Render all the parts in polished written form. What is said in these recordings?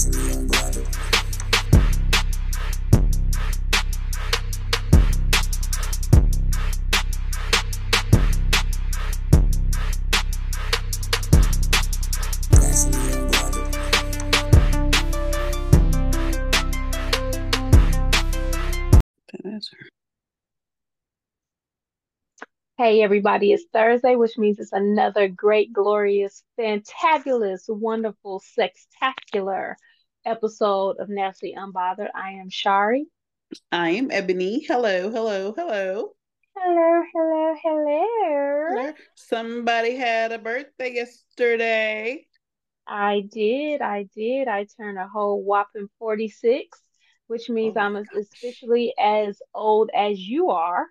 That's her. Hey everybody, it's Thursday, which means it's another great, glorious, fantabulous, wonderful, sextacular episode of Naturally Unbothered. I am Shari. I am Ebony. Hello, hello, hello. Hello, hello, hello. Hello. Somebody had a birthday yesterday. I did. I turned a whole whopping 46, which Oh means my I'm gosh. officially as old as you are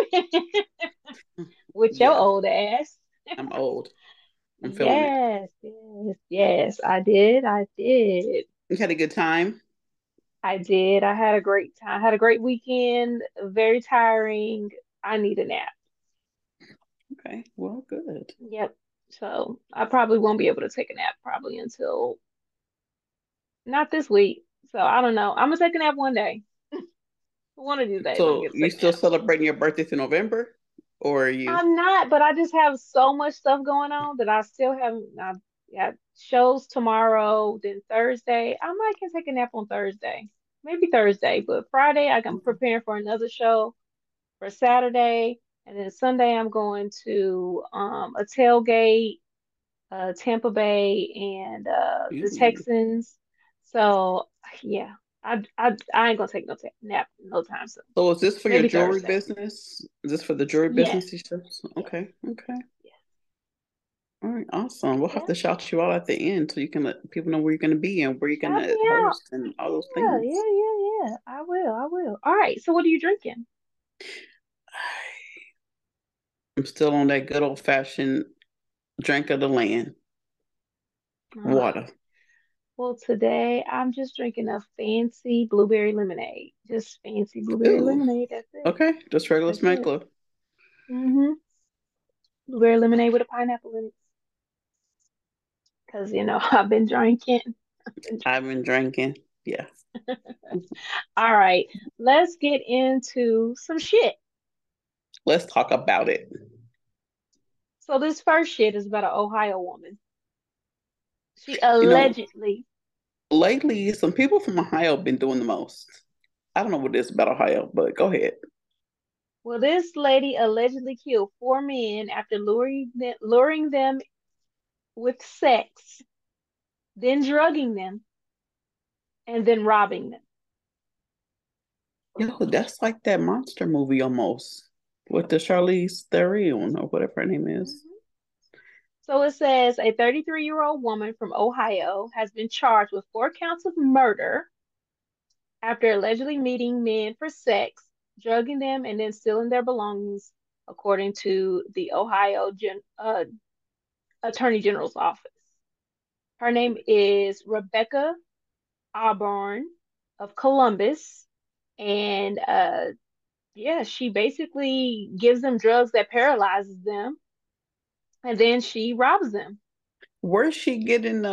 with your Yeah, old ass. I'm old. I'm feeling it. Yes, yes, yes, I did. I did. You had a good time? I did. I had a great time. I had a great weekend. Very tiring. I need a nap. Okay, well, good. Yep. So I probably won't be able to take a nap probably until not this week. So I don't know. I'm gonna take a nap one day. One of these days I'm So gonna you take a still nap. celebrating your birthday in November? Or are you? I'm not, but I just have so much stuff going on that I still haven't. I got shows tomorrow, then Thursday. I might can take a nap on Thursday, maybe Thursday, but Friday I'm preparing for another show for Saturday, and then Sunday I'm going to a tailgate, Tampa Bay and the Ooh. Texans. So yeah, I ain't gonna take no nap no time soon. So is this for your Maybe jewelry Thursday. business? Is this for the jewelry Yes, business you said? yes, Okay, okay. yes. All right, awesome. We'll have Yeah, to shout you out at the end so you can let people know where you're going to be and where you're going shout me to out. host and all those Yeah, things. yeah, yeah, yeah. I will. I will. All right. So what are you drinking? I'm still on that good old fashioned drink of the land, Uh, water. well, today I'm just drinking a fancy blueberry lemonade. Just fancy blueberry Ooh, lemonade. That's it. okay. Just regular That's it. smuggler. Mm-hmm. Blueberry lemonade with a pineapple in it. Because, I've been drinking. I've been I've been drinking. Yeah. drinking. All right. Let's get into some shit. Let's talk about it. So this first shit is about an Ohio woman. She You know, allegedly, lately, some people from Ohio have been doing the most. I don't know what it is about Ohio, but go ahead. well, this lady allegedly killed four men after luring them with sex, then drugging them, and then robbing them. Yo, that's like that monster movie almost with the Charlize Theron or whatever her name is. Mhm. So it says a 33-year-old woman from Ohio has been charged with four counts of murder after allegedly meeting men for sex, drugging them, and then stealing their belongings, according to the Ohio Attorney General's office. Her name is Rebecca Auburn of Columbus, and yeah, she basically gives them drugs that paralyzes them, and then she robs them. Where's she getting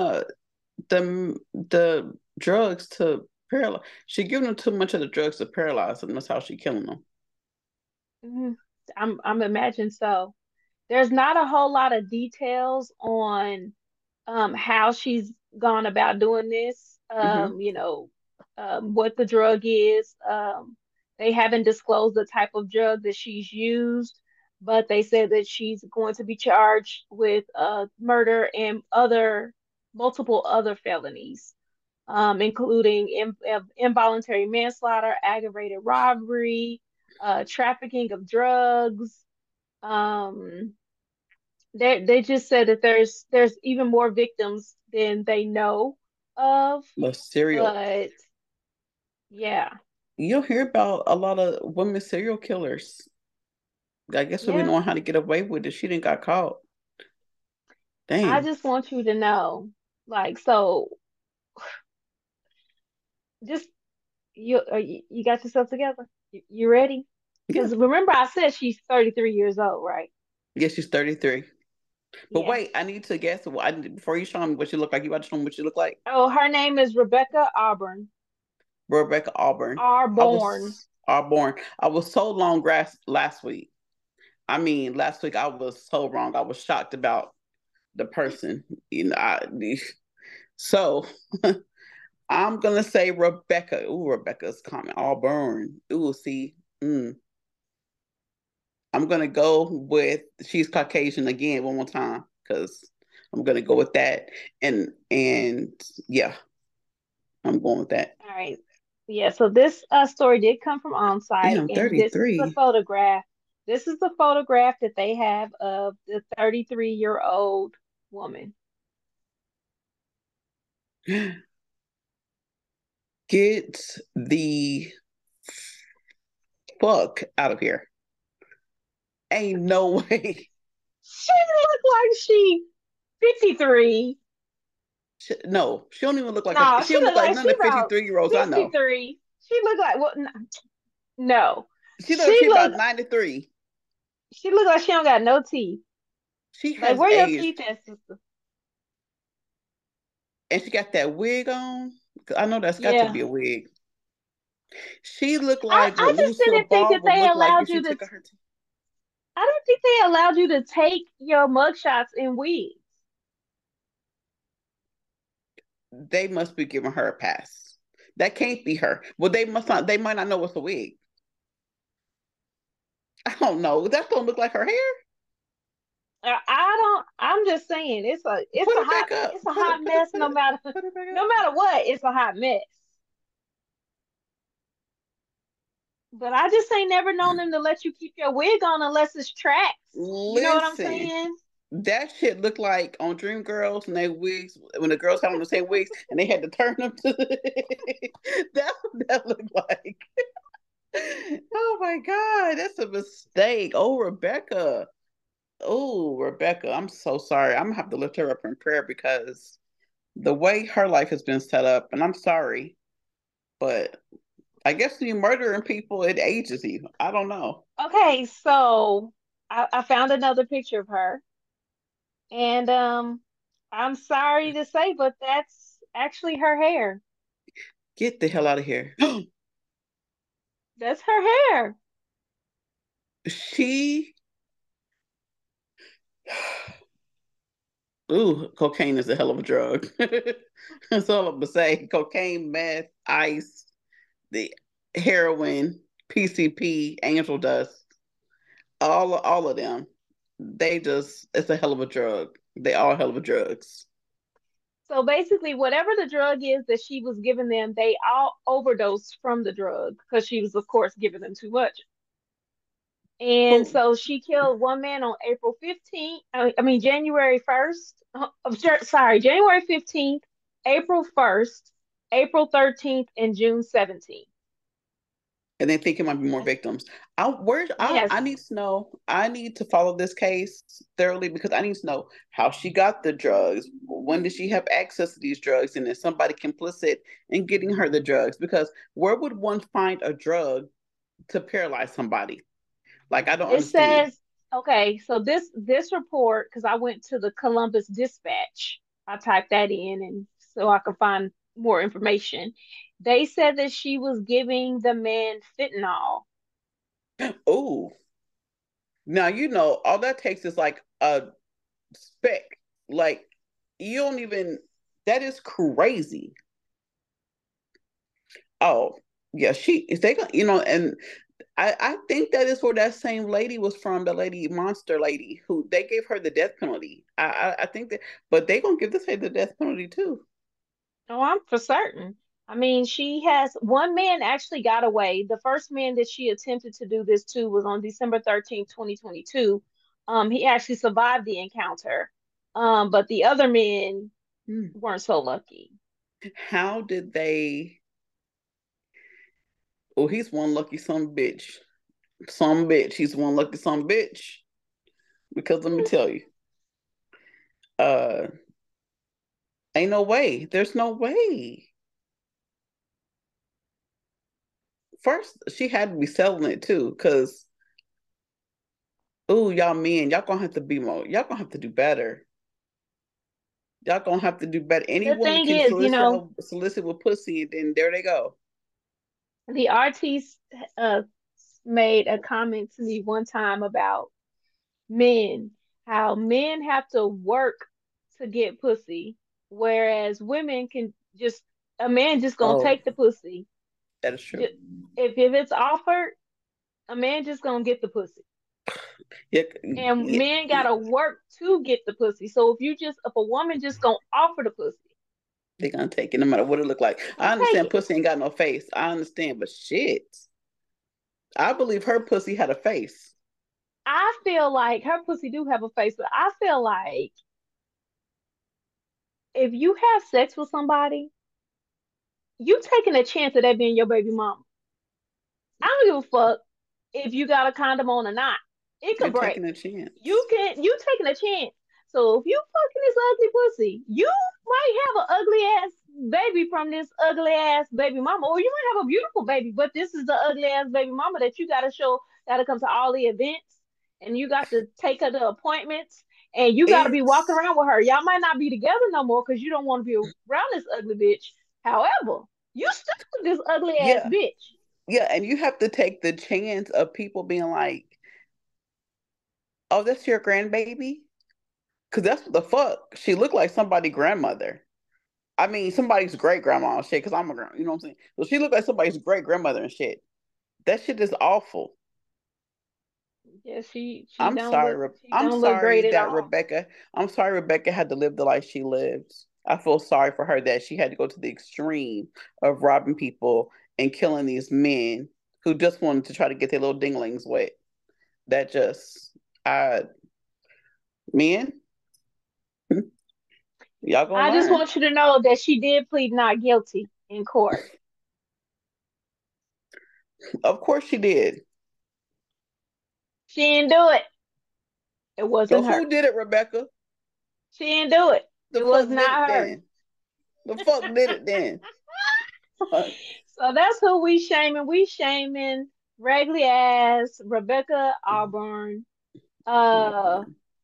the drugs to paralyze? She giving them too much of the drugs to paralyze them. That's how she killing them. Mhm. I'm imagining so. There's not a whole lot of details on how she's gone about doing this. Hmm. What the drug is. They haven't disclosed the type of drug that she's used, but they said that she's going to be charged with murder and other multiple other felonies, including involuntary manslaughter, aggravated robbery, trafficking of drugs. Um, they just said that there's even more victims than they know of, The serial. but yeah, You'll hear about a lot of women serial killers. I guess we've been yeah. knowing how to get away with it. She didn't got caught. I Dang. just want you to know, like, so just you got yourself together. You ready? Yeah. Because remember, I said she's 33 years old, right? Yeah, she's 33. But Yeah. wait, I need to guess. Before you show me what she look like, you about to show me what she look like. Oh, her name is Rebecca Auburn. Rebecca Auburn. Arborn. I was so long grass last week. I mean, last week I was so wrong. I was shocked about the person. So I'm gonna say Rebecca. Ooh, Rebecca's coming. Auburn. Ooh, see. I'm gonna go with she's Caucasian again one more time because I'm gonna go with that. And yeah, I'm going with that. All right. Yeah, so this story did come from OnSite, Damn, and this is the 33. photograph. This is the photograph that they have of the 33-year-old woman. Get the fuck out of here. Ain't no way. She look like she 53. No, she don't even look like No, she she don't look look like like none she of the about 53-year-olds I know. 53. She look like what? No. She looks like She she look about 93. she look like she don't got no teeth. She Like has where your teeth aged. at, sister? And she got that wig on. I know that's got to Yeah. be a wig. She looked I, like I what just Lucille didn't think Ball that would they look like if allowed she you to took her teeth. I don't think they allowed you to take your mugshots in wigs. They must be giving her a pass. That can't be her. Well, they must not. They might not know it's a wig. I don't know. That don't look like her hair. I don't. I'm just saying, Put it back up. it's a hot mess. Put put it back No up. matter what, it's a hot mess. But I just ain't never known them to let you keep your wig on unless it's tracks. You know what I'm Listen, saying? that shit looked like on Dreamgirls and they wigs when the girls had on the same wigs and they had to turn them to that. That looked like. Oh my God, that's a mistake. Oh, Rebecca. Oh, Rebecca, I'm so sorry. I'm gonna have to lift her up in prayer because the way her life has been set up, and I'm sorry, but I guess when you're murdering people, it ages you. I don't know. Okay, so I found another picture of her, and I'm sorry to say, but that's actually her hair. Get the hell out of here. That's her hair. She, ooh, cocaine is a hell of a drug. That's all I'm gonna say. Cocaine, meth, ice, the heroin, PCP, angel dust, all of them. They just, it's a hell of a drug. They all hell of a drugs. So basically, whatever the drug is that she was giving them, they all overdosed from the drug because she was, of course, giving them too much. And But so she killed one man on April 15th. I mean, January 1st. Sorry, January 15th, April 1st, April 13th, and June 17th. and they think it might be more victims. Yes. I need to know. I need to follow this case thoroughly because I need to know how she got the drugs. When did she have access to these drugs? And is somebody complicit in getting her the drugs? Because where would one find a drug to paralyze somebody? Like I don't It understand. says, okay, so this report, because I went to the Columbus Dispatch, I typed that in and so I could find more information. They said that she was giving the man fentanyl. Oh, now you know all that takes is like a speck. Like you don't even. That is crazy. Oh, yeah, she is they gonna and I think that is where that same lady was from, the lady monster lady who they gave her the death penalty. I think that but they gonna give this lady the death penalty too. Oh, I'm for certain. I mean, she has one man actually got away. The first man that she attempted to do this to was on December 13th, 2022. He actually survived the encounter. But the other men Hmm. weren't so lucky. How did they oh he's one lucky son bitch. Some bitch. He's one lucky son bitch. Because let me tell you, uh ain't no way. There's no way. First, she had to be selling it too, because Oh, y'all men, y'all gonna have to be more. Y'all gonna have to do better. Y'all gonna have to do better. Any The woman thing can is, you know, solicit with pussy, and then there they go. the artiste uh made a comment to me one time about men, how men have to work to get pussy, whereas women can just a man just gonna Oh, take the pussy. that is true. Just, if it's offered, a man just gonna get the pussy. Yeah, And yeah, men gotta work to get the pussy. So if a woman just gonna offer the pussy, they gonna take it no matter what it look like. she I gonna take understand it. pussy ain't got no face. I understand, but shit, I believe her pussy had a face. I feel like her pussy do have a face, but I feel like if you have sex with somebody, you taking a chance of that being your baby mama. I don't give a fuck if you got a condom on or not. It You're could break. taking a chance. You taking a chance. So if you fucking this ugly pussy, you might have an ugly ass baby from this ugly ass baby mama, or you might have a beautiful baby, but this is the ugly ass baby mama that you gotta show, gotta come to all the events, and you got to take her to appointments, and you gotta be walking It's around with her. Y'all might not be together no more because you don't want to be around this ugly bitch. However, you stuck with this ugly ass yeah, bitch. yeah, and you have to take the chance of people being like, "Oh, that's your grandbaby," because that's what the fuck. She looked like somebody's grandmother. I mean, somebody's great grandma and shit. Because I'm a grand, you know what I'm saying. So she looked like somebody's great grandmother and shit. That shit is awful. Yeah, she I'm don't look sorry great at that all. Rebecca. I'm sorry Rebecca had to live the life she lived. I feel sorry for her that she had to go to the extreme of robbing people and killing these men who just wanted to try to get their little dinglings wet. That just, I men, y'all gonna I just learn. want you to know that she did plead not guilty in court. Of course she did. She didn't do it. It So wasn't her. who did it, Rebecca? She didn't do it. The It was fuck did it not her. then? The fuck did it then? So that's who we shaming. We shaming raggedy ass Rebecca Auburn. Uh,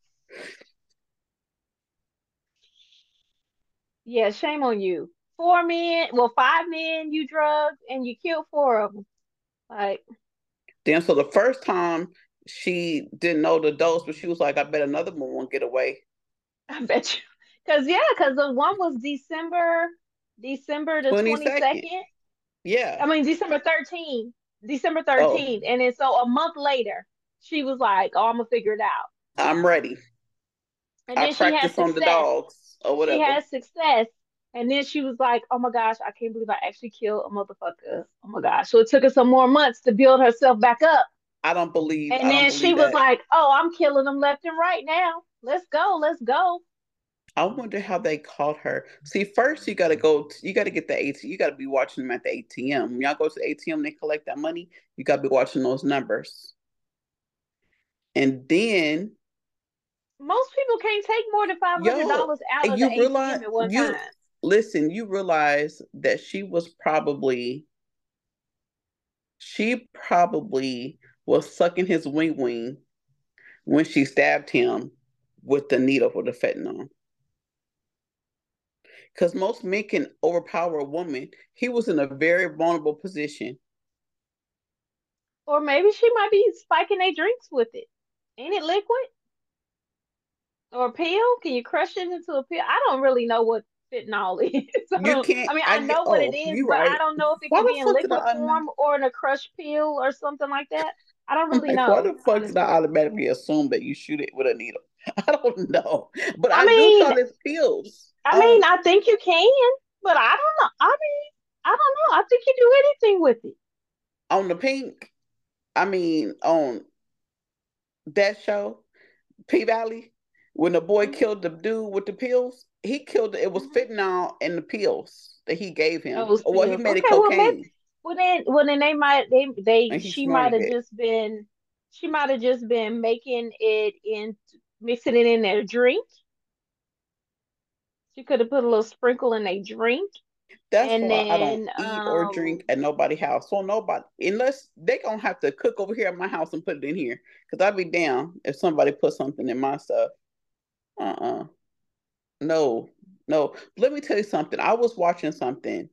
yeah, shame on you. 4 men, well, 5 men you drugged and you killed 4 of them. Like, Then, so the first time she didn't know the dose, but she was like, "I bet another one won't get away." I bet you. Cause the one was December the 22nd. 22nd. I Yeah. mean, December Oh, 13th. And then so a month later, she was like, oh, I'm gonna figure it out. I'm ready. And I then she had practice on the success. dogs or She whatever. had success. And then she was like, oh my gosh, I can't believe I actually killed a motherfucker. Oh my gosh. So it took her some more months to build herself back up. And I don't then she believe was that. like, oh, I'm killing them left and right now. Let's go. Let's go. I wonder how they caught her. See, first you gotta go. You gotta get the ATM. You gotta be watching them at the ATM. When y'all go to the ATM, they collect that money. You gotta be watching those numbers. And then, Most people can't take more than yo, $500 out and of the you realize ATM at one you time. listen. You realize that she probably was sucking his wing wing when she stabbed him with the needle for the fentanyl. Because most men can overpower a woman. He was in a very vulnerable position. Or maybe she might be spiking their drinks with it. Ain't it liquid? Or a pill? Can you crush it into a pill? I don't really know what fentanyl is. You can't. I mean, I I get. know what it Oh, is, you but I right. don't know if it Why could the be in fuck did liquid I form or in a crushed pill or something like that. I don't I'm really like, why know, the fuck did I honestly. automatically assume that you shoot it with a needle? I don't know, but I I do mean, thought it's pills. I think you can, but I don't know. I don't know. I think you do anything with it. On the pink. I mean, on that show, P Valley, when the boy Hmm. killed the dude with the pills, he killed it was Hmm. fentanyl in the pills that he gave him. Those Oh well, he pills. made it Okay, well maybe cocaine well then they might they and he snorted it. she might have just been making it in mixing it in their drink. She could have put a little sprinkle in a drink. That's And why I don't then eat or drink at nobody's house. So nobody, unless they gonna have to cook over here at my house and put it in here, because I'd be down if somebody put something in my stuff. No, no. Let me tell you something. I was watching something,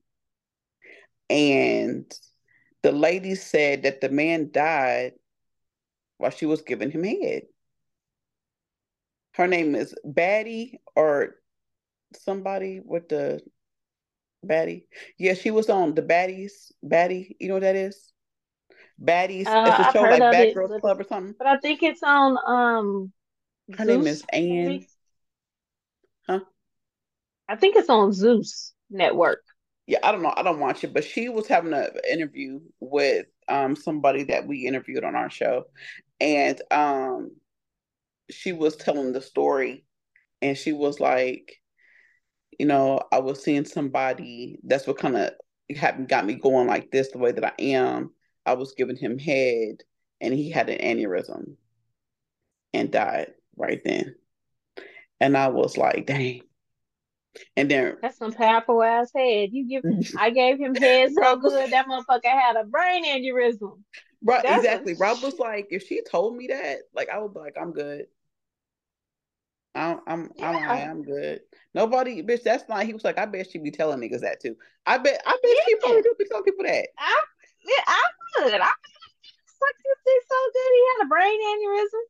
and the lady said that the man died while she was giving him head. Her name is Batty or somebody with the Batty. Yeah, she was on the Baddies. Batty, you know what that is? Baddies. It's a I've show heard like of Bad it, Girls Club or something. but I think it's on Her name is Zeus, Anne. maybe. Huh? I think it's on Zeus Network. Yeah, I don't know. I don't watch it, but she was having an interview with somebody that we interviewed on our show, and she was telling the story, and she was like, I was seeing somebody. That's what kind of got me going like this, the way that I am. I was giving him head, and he had an aneurysm and died right then. And I was like, dang. And then That's some powerful ass head. I gagave him head so Rob was good that motherfucker had a brain aneurysm. right, That's a exactly. Rob was like, if she told me that, like I would be like, I'm good. I'm all right, yeah, I'm good. Nobody, bitch, that's not. He was like, I bet she be telling niggas that too. I bet she yeah. probably do be telling people that. I would. I sucked this dick so good he had a brain aneurysm.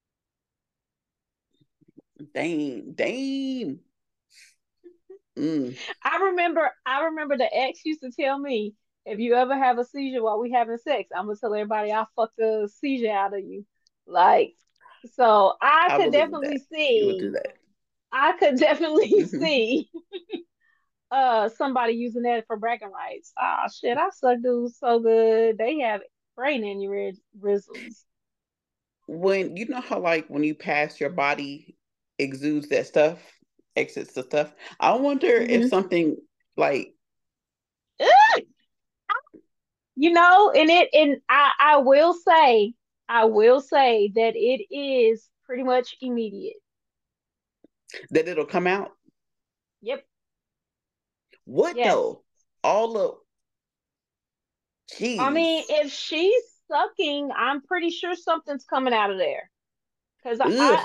Dang, dang. Mm. I remember the ex used to tell me, if you ever have a seizure while we having sex, I'm gonna tell everybody I fucked the seizure out of you. Like, so I believe that she would do that. I could definitely Hmm. see somebody using that for bragging rights. Ah shit, I suck dudes so good. They have brain aneurysms. When you know how like when you pass, your body exudes that stuff, exits the stuff. I wonder if Hmm. something like And I will say that it is pretty much immediate. that it'll come out. Yep. What Yes. though? All of I mean, jeez. if she's sucking, I'm pretty sure something's coming out of there. Cause Ugh.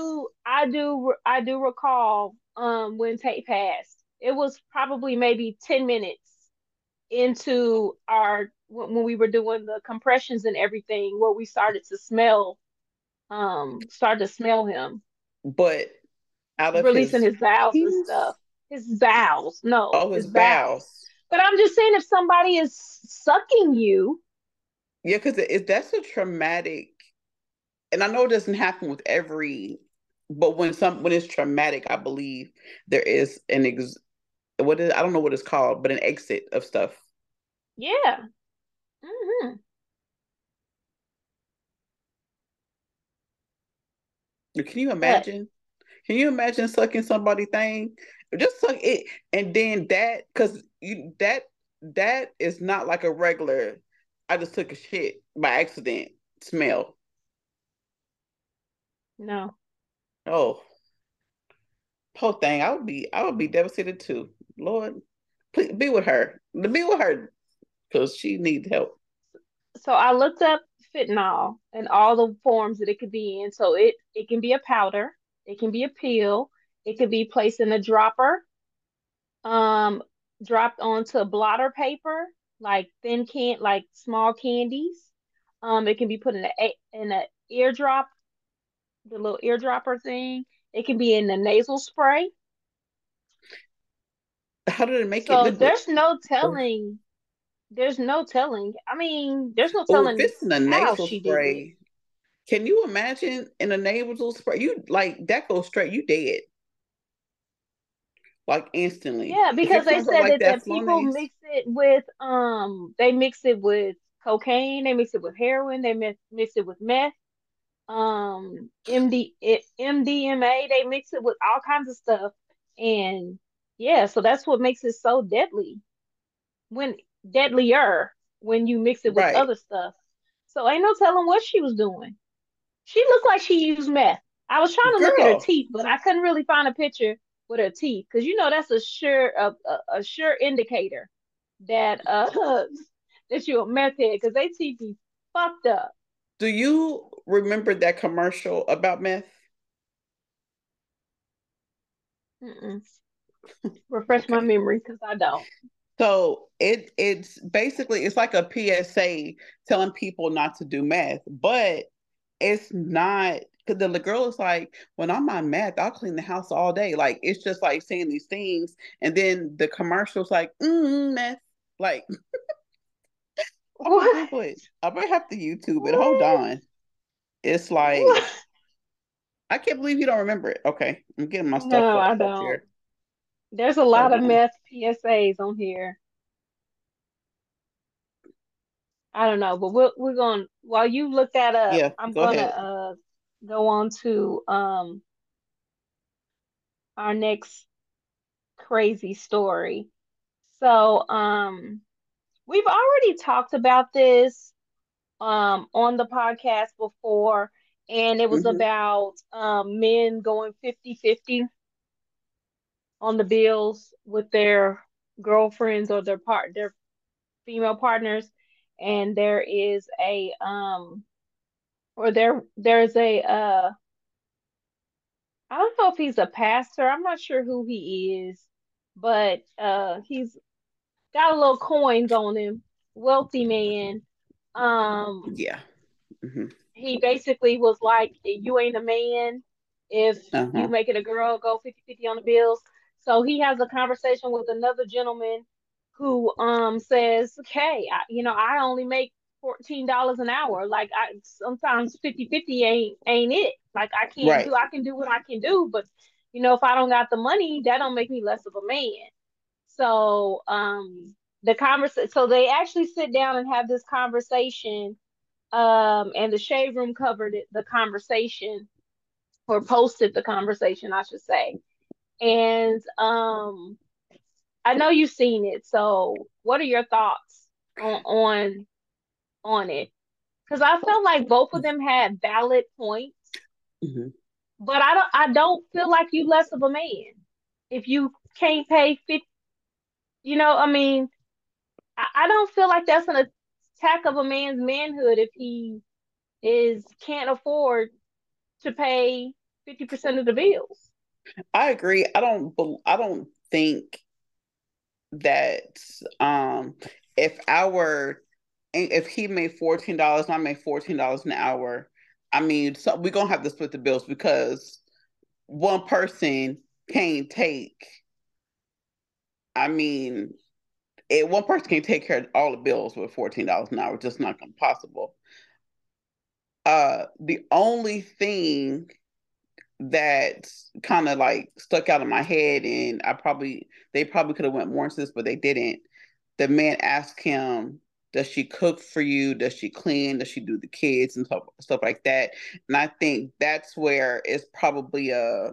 I do recall when Tate passed. It was probably maybe 10 minutes into our when we were doing the compressions and everything, where we started to smell him But out of releasing his his bowels and stuff. penis, His bowels, no, all his his bowels. bowels. But I'm just saying, if somebody is sucking you, Yeah, because that's a traumatic, and I know it doesn't happen with every, but when it's traumatic, I believe there is what is I don't know what it's called, but an exit of stuff. yeah. Hmm. Can you But imagine? Can you imagine sucking somebody thing? Just suck it, and then that because you that is not like a regular. I just took a shit by accident. Smell. no. Oh, poor thing. I would be devastated too. Lord, please be with her. Be with her because she needs help. So I looked up fentanyl and all the forms that it could be in. So it can be a powder, it can be a pill, it could be placed in a dropper, um, dropped onto blotter paper, like like small candies. It can be put in a eardrop, the little eardropper thing. It can be in the nasal spray. How did it make it So liquid? there's no telling. I mean, there's no Oh, if telling it's in a how nasal she did it. spray, can you imagine in a nasal spray? You like that goes straight. You dead like instantly. Yeah, If because it they comes out said like that that, people Flonase. mix it with cocaine, they mix it with heroin, mix it with meth, MDMA, they mix it with all kinds of stuff. And yeah, so that's what makes it so when deadlier when you mix it with Right, other stuff. So ain't no telling what she was doing. She looked like she used meth. I was trying to look at her girl. teeth, but I couldn't really find a picture with her teeth, because you know that's a sure indicator that that you're a meth head, because they teeth be fucked up. Do you remember that commercial about meth? Mm-mm. Refresh my Okay. memory because I don't. So it's basically it's like a PSA telling people not to do meth, but it's not because the girl is like, when I'm on meth, I'll clean the house all day. Like it's just like saying these things, and then the commercial's like, meth. Like I'm gonna What? Google it. I might have to YouTube it. Hold What? on. It's What? like I can't believe you don't remember it. Okay, I'm getting my stuff No, pulled I up don't. here. There's a lot Hold of on. meth PSAs on here. I don't know, but we're going while you look that up, Yeah, I'm go gonna ahead. go on to our next crazy story. So we've already talked about this on the podcast before, and it was Hmm. about men going 50-50 on the bills with their girlfriends or their female partners. And there is a or there's a I don't know if he's a pastor. I'm not sure who he is, but he's got a little coins on him, wealthy man. Um, Yeah. Hmm. he basically was like, you ain't a man if you Uh-huh. making a girl go 50-50 on the bills. So he has a conversation with another gentleman who says, okay, I only make $14 an hour. Like I sometimes 50-50 ain't it. Like Right. I can do what I can do, but if I don't got the money, that don't make me less of a man. So so they actually sit down and have this conversation, and the Shade Room covered the conversation, or posted the conversation, I should say. And I know you've seen it. So what are your thoughts on it? Because I felt like both of them had valid points, Hmm. but I don't feel like you less of a man if you can't pay 50. I mean, I don't feel like that's an attack of a man's manhood if he is can't afford to pay 50% of the bills. I agree. I don't think that if our if he made $14 and I made $14 an hour, I mean, so we're gonna have to split the bills because one person can't take. I mean, one person can't take care of all the bills with $14 an hour. It's just not possible. The only thing that kind of like stuck out in my head, and they probably could have went more into this, but they didn't. The man asked him, "Does she cook for you? Does she clean? Does she do the kids and stuff like that?" And I think that's where it's probably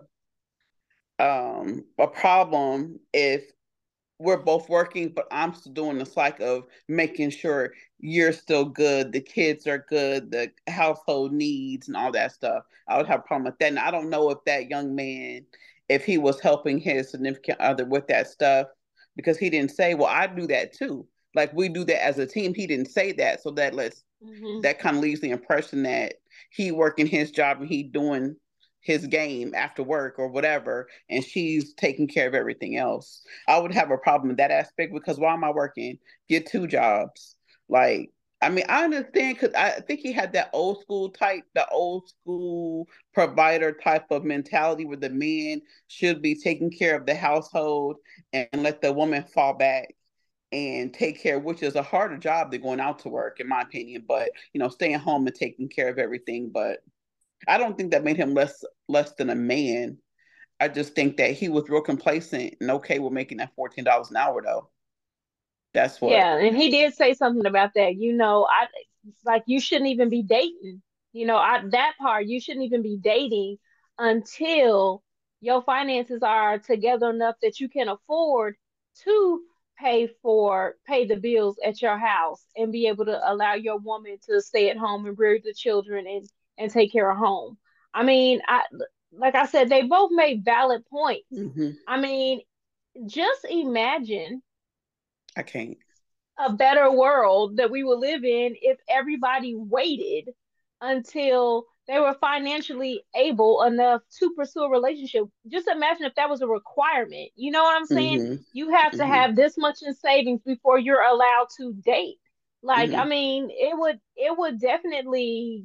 a problem if we're both working, but I'm still doing the slack of making sure you're still good, the kids are good, the household needs and all that stuff. I would have a problem with that. And I don't know if that young man, if he was helping his significant other with that stuff, because he didn't say, well, I do that too. Like we do that as a team. He didn't say that. So Hmm. that kind of leaves the impression that he working his job and he doing his game after work or whatever, and she's taking care of everything else. I would have a problem in that aspect because why am I working? Get two jobs. Like, I mean, I understand because I think he had that the old school provider type of mentality where the man should be taking care of the household and let the woman fall back and take care, which is a harder job than going out to work, in my opinion. But staying home and taking care of everything. But I don't think that made him less than a man. I just think that he was real complacent and okay with making that $14 an hour though. That's what. Yeah, and he did say something about that. I like you shouldn't even be dating. That part you shouldn't even be dating until your finances are together enough that you can afford to pay the bills at your house and be able to allow your woman to stay at home and rear the children and take care of home. I mean, like I said, they both made valid points. Hmm. I mean, just imagine I can't. a better world that we would live in if everybody waited until they were financially able enough to pursue a relationship. Just imagine if that was a requirement. You know what I'm saying? Hmm. You have to Hmm. have this much in savings before you're allowed to date. Like, I Hmm. mean, it would definitely,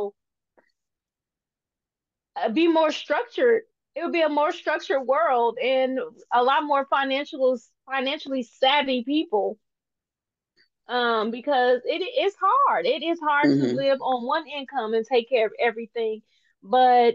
be more structured. It would be a more structured world and a lot more financially savvy people, because it is hard. It is hard to Hmm. live on one income and take care of everything. But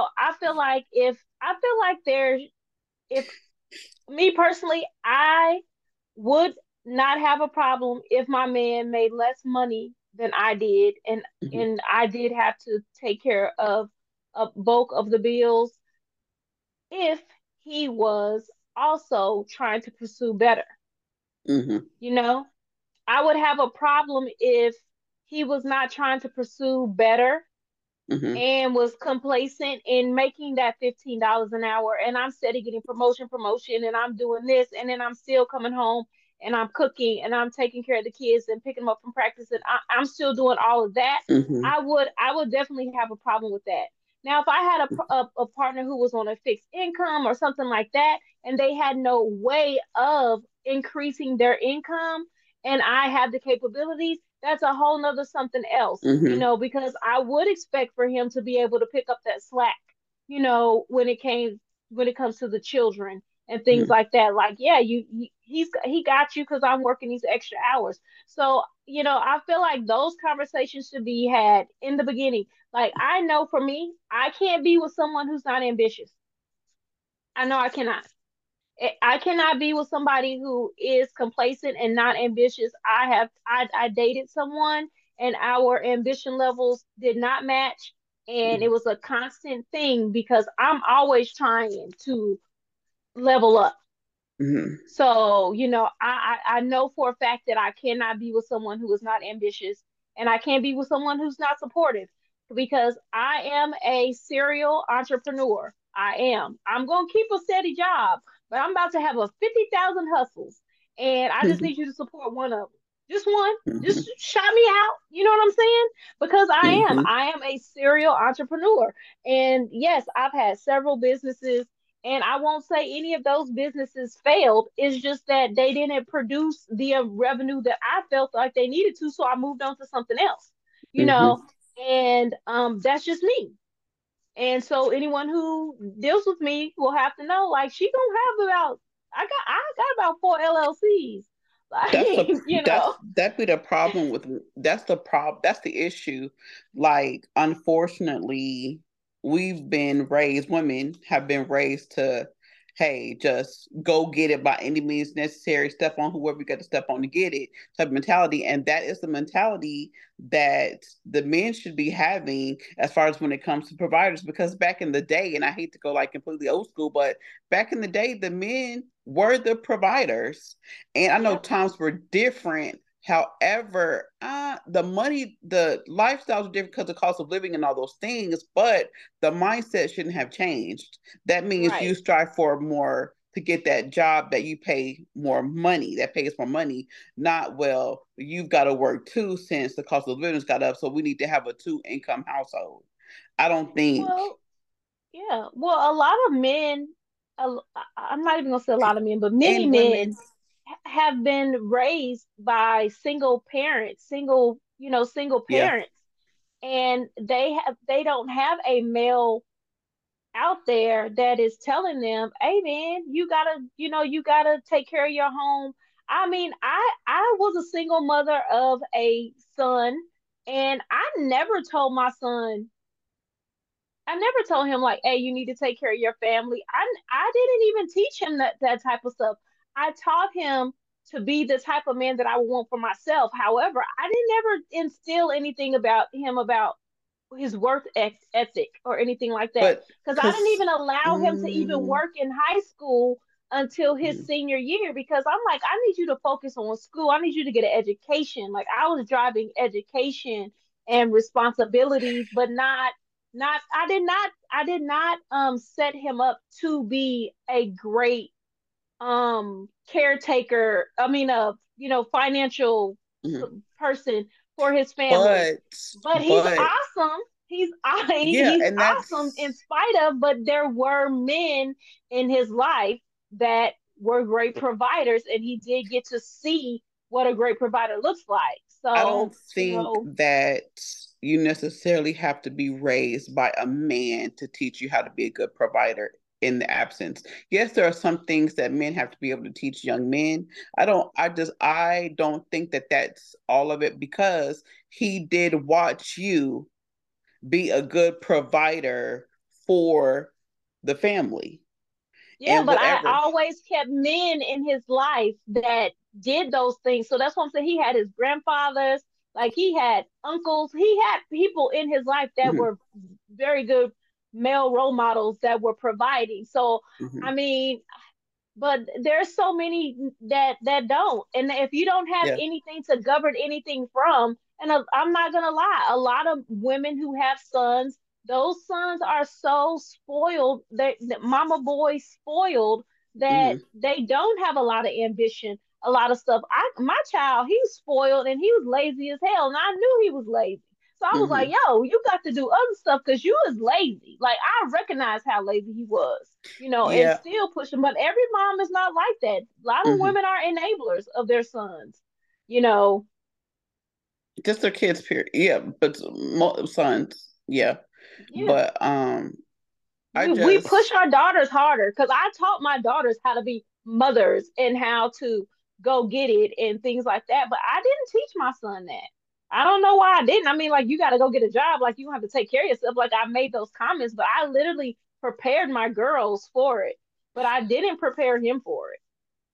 I feel like there's if me personally, I would not have a problem if my man made less money than I did, Hmm. and I did have to take care of a bulk of the bills if he was also trying to pursue better. Hmm. You know, I would have a problem if he was not trying to pursue better Hmm. and was complacent in making that $15 an hour, and I'm steady getting promotion, and I'm doing this, and then I'm still coming home and I'm cooking and I'm taking care of the kids and picking them up from practice, and I'm still doing all of that. Hmm. I would definitely have a problem with that. Now, if I had a partner who was on a fixed income or something like that, and they had no way of increasing their income, and I have the capabilities, that's a whole nother something else, Hmm. because I would expect for him to be able to pick up that slack, when it comes to the children and things Hmm. like that. Like, yeah, he got you because I'm working these extra hours. So, I feel like those conversations should be had in the beginning. Like, I know for me, I can't be with someone who's not ambitious. I know I cannot. I cannot be with somebody who is complacent and not ambitious. I dated someone and our ambition levels did not match, and it was a constant thing because I'm always trying to level up. Hmm. So, I know for a fact that I cannot be with someone who is not ambitious, and I can't be with someone who's not supportive because I am a serial entrepreneur. I am. I'm going to keep a steady job, but I'm about to have a 50,000 hustles, and I just need you to support one of them. Just one. Just Hmm. shout me out. You know what I'm saying? Because I am. Hmm. I am a serial entrepreneur. And yes, I've had several businesses, and I won't say any of those businesses failed. It's just that they didn't produce the revenue that I felt like they needed to. So I moved on to something else, you know, Hmm. and that's just me. And so anyone who deals with me will have to know, like, she gonna have about, I got about four LLCs. That's the Like, that be the problem with that's the issue. Like, unfortunately, women have been raised to, hey, just go get it by any means necessary, step on whoever you got to step on to get it type of mentality. And that is the mentality that the men should be having as far as when it comes to providers. Because back in the day, and I hate to go like completely old school, but back in the day, the men were the providers, and I know yep, times were different. However, the lifestyles are different because of the cost of living and all those things, but the mindset shouldn't have changed. That means you right. strive for more to get that job that you pay more money, that pays more money. Not, well, you've got to work too since the cost of living's got up, so we need to have a two income household. I don't think. Well, yeah. Well, a lot of men, I'm not even gonna say a lot of men, but many And women. men have been raised by single Yeah. parents, and they don't have a male out there that is telling them, "Hey, man, you gotta take care of your home." I mean, I was a single mother of a son, and I never told him, like, "Hey, you need to take care of your family." I didn't even teach him that type of stuff. I taught him to be the type of man that I would want for myself. However, I didn't ever instill anything about him about his ethic or anything like that, But because I didn't because even allow him to even mm, work in high school until his senior year, because I'm like, I need you to focus on school. I need you to get an education. Like, I was driving education and responsibilities, but not I did not set him up to be a great caretaker. I mean, financial Mhm. person for his family. But But he's but awesome. yeah, He's and awesome in that's spite of, but there were men in his life that were great providers, and he did get to see what a great provider looks like. I So, don't think that you necessarily have to be raised by a man to teach you how to be a good provider in the absence. Yes, there are some things that men have to be able to teach young men. I don't think that that's all of it because he did watch you be a good provider for the family yeah, and but I whatever. always kept men in his life that did those things. So that's what I'm saying. He had his grandfathers, like he had uncles, he had people in his life that Mhm, were very good male role models that were providing. So, I mhm. mean, but there's so many that don't. And if you don't have Yeah. anything to govern anything from, and I'm not gonna lie, a lot of women who have sons, those sons are so spoiled, that mama boys spoiled, that Hmm. they don't have a lot of ambition, a lot of stuff. My child, he was spoiled and he was lazy as hell, and I knew he was lazy. So I was like, Hmm. yo, you got to do other stuff because you was lazy. Like, I recognize how lazy he was, and Yeah. still pushing. But every mom is not like that. A lot of Hmm. women are enablers of their sons, you know. Just their kids, period. Yeah, but sons. Yeah, Yeah. but I We push just our daughters harder because I taught my daughters how to be mothers and how to go get it and things like that. But I didn't teach my son that. I don't know why I didn't. I mean, like, you got to go get a job, like you have to take care of yourself. Like, I made those comments, but I literally prepared my girls for it, but I didn't prepare him for it.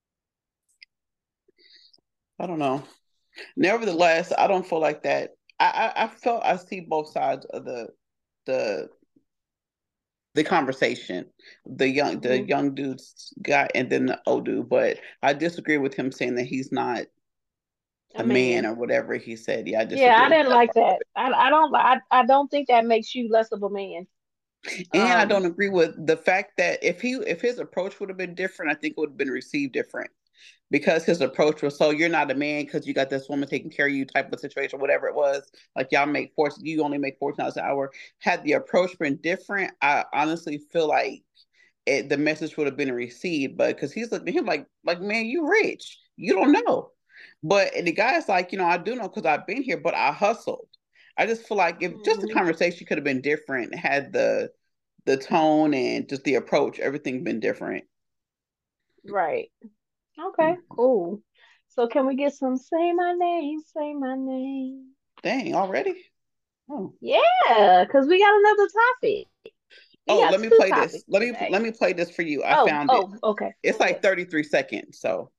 I don't know. Nevertheless, I don't feel like that. I felt I see both sides of the the conversation. The Mhm. young dude's guy and then the old dude, but I disagree with him saying that he's not I a man mean, or whatever he said. Yeah, I yeah, disagree I with didn't that like part. that. I don't think that makes you less of a man. And I don't Um, agree with the fact that if his approach would have been different, I think it would have been received different. Because his approach was so you're not a man because you got this woman taking care of you type of situation, whatever it was. Like y'all make you only make $14 an hour. Had the approach been different, I honestly feel like the message would have been received. But because he's looking at him like man, you rich, you don't know. But the guy's like, I do know because I've been here, but I hustled. I just feel like if just the mhm, conversation could have been different, had the tone and just the approach, everything been different. right. Okay, cool. So can we get some say my name, say my name? Dang, already? Oh. Yeah, because we got another topic. We Oh, got let me two play this. topics Let today. me play this for you. I Oh, found it. oh, okay. It's Go like ahead. 33 seconds. So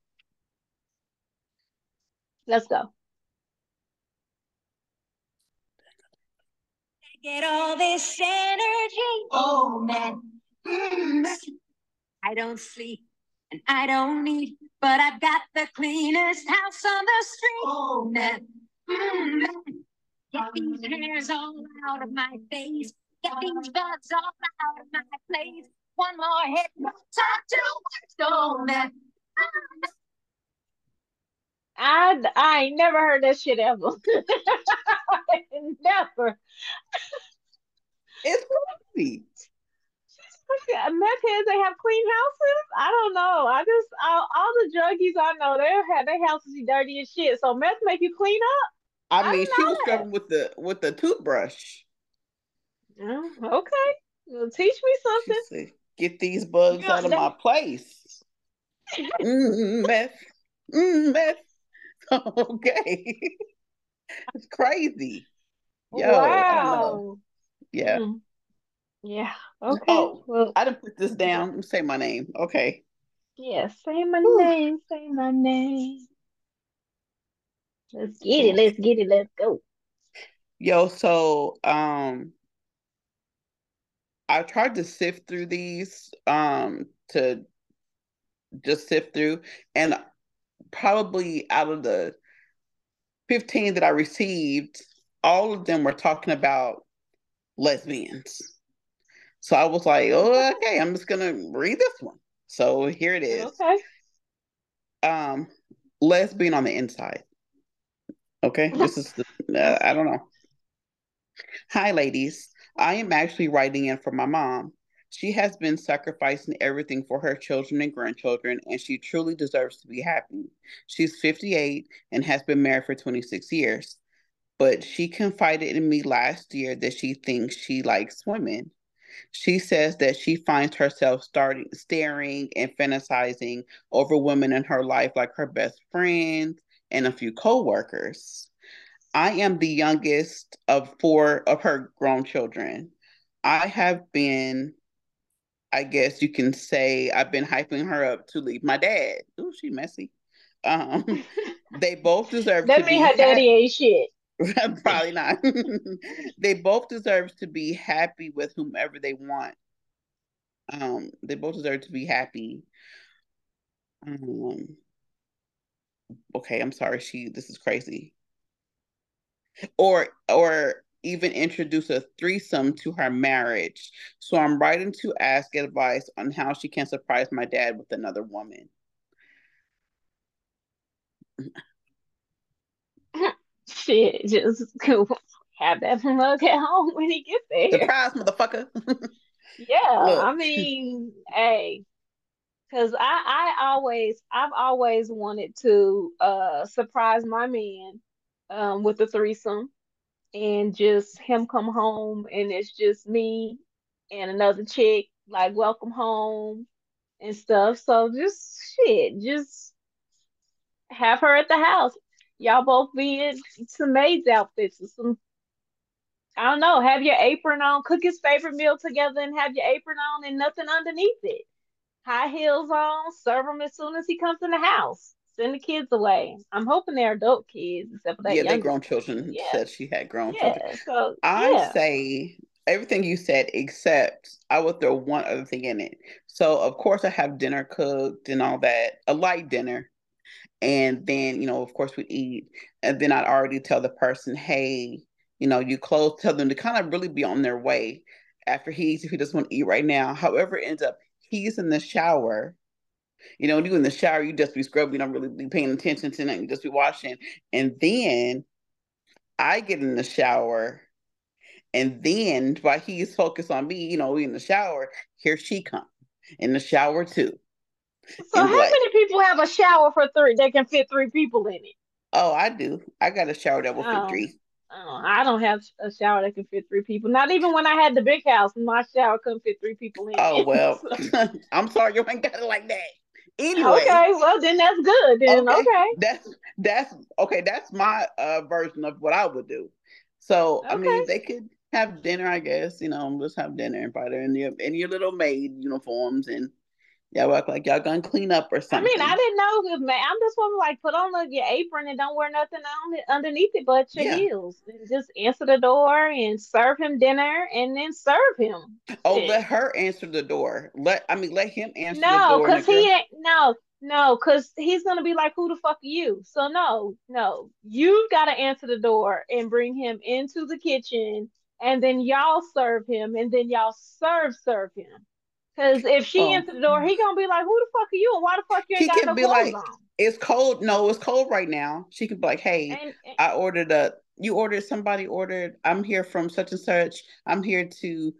Let's go. Get all this energy. Oh man. Mm, I don't sleep and I don't eat, but I've got the cleanest house on the street. Oh man. Mm, get these hairs all out of my face. Get these bugs all out of my place. One more hit, time to work. Oh man. I ain't never heard that shit ever. Never. it's crazy. Meth heads, they have clean houses. I don't know. All the druggies I know, they have their houses be dirty as shit. So meth make you clean up. I I mean, she was didn't know scrubbing with the toothbrush. that. Okay, well, teach me She something. said, "Get these You bugs know, out of my place." Meth, meth. Okay, it's crazy. Yo, I don't know. wow. Yeah. Mm, yeah. Okay. Oh, Well, I didn't put this down. Say my name. Okay. yeah. Say my Whew. name. Say my name. Let's get it. Okay. Let's get it. Let's go. Yo, so I tried to sift through these to just sift through and probably out of the 15 that I received, all of them were talking about lesbians. So I was like, oh, okay, I'm just gonna read this one. So here it is. Okay. Lesbian on the inside. Okay, this is I don't know. Hi, ladies. I am actually writing in for my mom. She has been sacrificing everything for her children and grandchildren, and she truly deserves to be happy. She's 58 and has been married for 26 years, but she confided in me last year that she thinks she likes swimming. She says that she finds herself staring and fantasizing over women in her life like her best friends and a few coworkers. I am the youngest of four of her grown children. I have been, I guess you can say, I've been hyping her up to leave my dad. Ooh, she messy. Um, they both deserve to That mean be her daddy ain't shit. Probably not. They both deserve to be happy with whomever they want. They both deserve to be happy. Um, okay, I'm sorry. This is crazy. Or even introduce a threesome to her marriage. So I'm writing to ask advice on how she can surprise my dad with another woman. Shit, just have that mug at home when he gets there. Surprise, motherfucker. Yeah, Look, I mean, hey, because I've always wanted to surprise my man with a threesome and just him come home and it's just me and another chick, like welcome home and stuff. So just shit, just have her at the house. Y'all both be in some maids outfits or some, I don't know, have your apron on, cook his favorite meal together and have your apron on and nothing underneath it. High heels on, serve him as soon as he comes in the house. Send the kids away. I'm hoping they're adult kids, except for that yeah, they youngest grown one. children. Yeah, Said she had grown children. yeah. So I yeah. say everything you said, except I would throw one other thing in it. So, of course, I have dinner cooked and all that, a light dinner. And then, of course, we eat. And then I'd already tell the person, hey, you close, tell them to kind of really be on their way after he eats if he doesn't want to eat right now. However, it ends up he's in the shower. When you in the shower, you just be scrubbing, you don't really be paying attention to nothing, you just be washing. And then I get in the shower. And then while he's focused on me, we in the shower, here she come in the shower too. So how And be like, many people have a shower for three that can fit three people in it? oh, I do. I got a shower that will fit Oh, three. oh, I don't have a shower that can fit three people. Not even when I had the big house, my shower couldn't fit three people in Oh it. well, So, I'm sorry you ain't got it like that. Anyway, okay, well then that's good. Then okay, okay, that's okay. That's my version of what I would do. So I okay. mean, they could have dinner, I guess. Just have dinner and probably in your little maid uniforms, and y'all act like y'all gonna clean up or I mean, I something. didn't know if man. I'm just want to like put on your apron and don't wear nothing on it underneath it but your Yeah. heels. And just answer the door and serve him dinner and then serve him. Oh, Shit. let her answer the door. Let him answer the No, door, and the cause he girl. ain't no, cause he's gonna be like, who the fuck are you? So no, no, you gotta answer the door and bring him into the kitchen, and then y'all serve him, and then y'all serve him. Cause if she Oh, answered the door, he gonna be like, who the fuck are you, and why the fuck you ain't he got can no be clothes like, on? "It's cold." No, it's cold right now. She can be like, "Hey, And I ordered a. You ordered. Somebody ordered. I'm here from such and such. I'm here to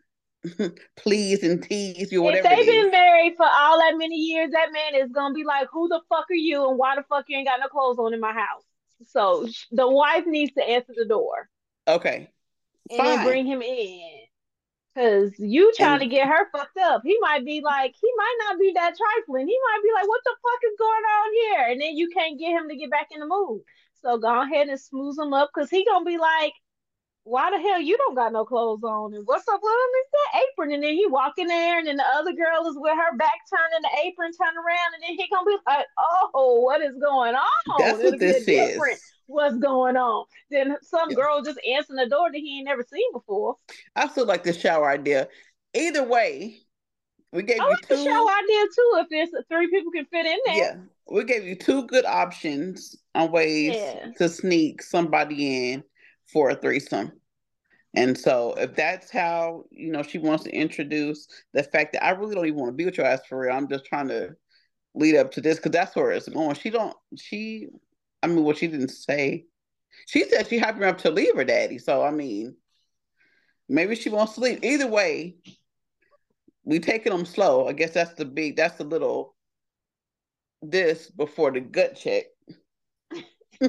please and tease you, if whatever it they've is." been married for all that many years, that man is gonna be like, who the fuck are you, and why the fuck you ain't got no clothes on in my house? So the wife needs to answer the door Okay, and then fine. bring him in. Cause you trying to And get her fucked up. He might be like, he might not be that trifling. He might be like, what the fuck is going on here? And then you can't get him to get back in the mood. So go ahead and smooth him up, cause he gonna be like, why the hell you don't got no clothes on? And what's up with him is that apron? And then he walk in there, and then the other girl is with her back turning, the apron turn around, and then he gonna be like, oh, what is going on? that's what It'll be a this different is. what's going on. Then some Yeah. girl just answering the door that he ain't never seen before. I still like the shower idea. Either way, we I gave you like the two. shower idea too. If there's three people can fit in there. Yeah, we gave you two good options on ways Yeah. to sneak somebody in for a threesome. And so if that's how, she wants to introduce the fact that I really don't even want to be with your ass for real. I'm just trying to lead up to this because that's where it's going. Well, she didn't say. She said she hyping her up to leave her daddy. So, maybe she wants to leave. Either way, we taking them slow. I guess that's the little this before the gut check. I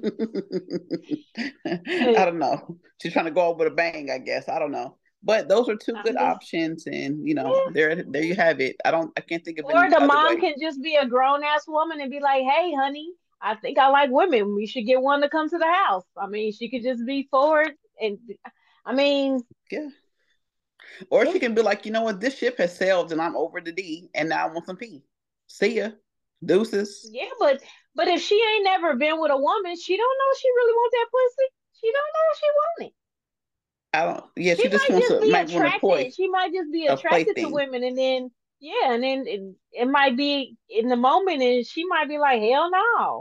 don't know. She's trying to go out with a bang, I guess. I don't know. But those are two good options, and there you have it. I can't think of or any the other mom way. can just be a grown ass woman and be like, "Hey, honey, I think I like women. We should get one to come to the house." I mean, she could just be forward, and yeah. Or yeah. she can be like, you know what, this ship has sailed, and I'm over the D, and now I want some P. See ya, deuces. Yeah, but if she ain't never been with a woman, she don't know she really wants that pussy. She don't know she want it. I don't. Yeah, She she just might want a toy, She might just be a attracted to plaything. women, and then yeah, and then it might be in the moment, and she might be like, hell no,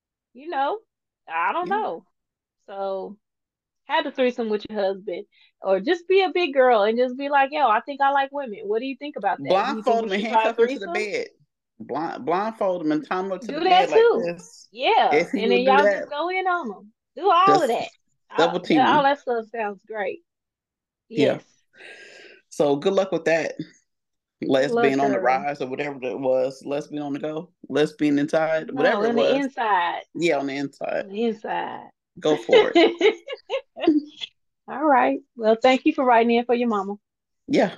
I don't Yeah. know. So have a threesome with your husband, or just be a big girl and just be like, yo, I think I like women. What do you think about that? Do you think Blindfold we him and should try a handcuff him to the threesome? bed. Blindfold him and tie him up to Do the that bed like too. this. Yeah, If he and then would do y'all that, just go in on them. Do all of just that. double team All him. that stuff sounds great. Yeah. Yes. So good luck with that. Good luck Lesbian to on the her. rise or whatever it was. Lesbian on the go. Lesbian inside. No, Whatever it in the was. inside. Yeah, on the inside. On the inside. Go for it. All right. Well, thank you for writing in for your mama. Yeah.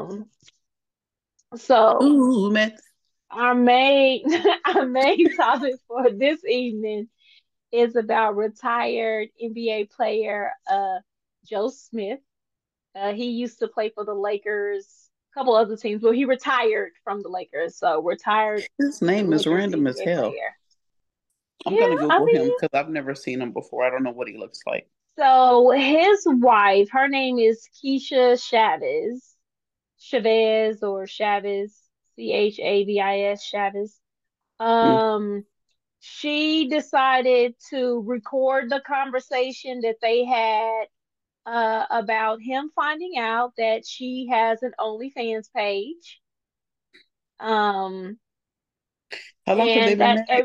So Ooh, man. our main our main topic for this evening is about retired NBA player Joe Smith. He used to play for the Lakers, a couple other teams, but he retired from the Lakers. So retired His name is Lakers random as NBA hell. player. I'm gonna Yeah, I Google him mean, because I've never seen him before. I don't know what he looks like. so his wife, her name is Keisha Chavez, Chavez or Chavez, Chavis Chavez. Mm. Um, she decided to record the conversation that they had about him finding out that she has an OnlyFans page. Um, How long have they and been that married?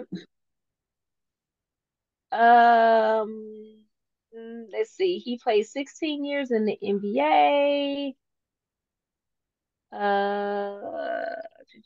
let's see, he played 16 years in the NBA. Uh,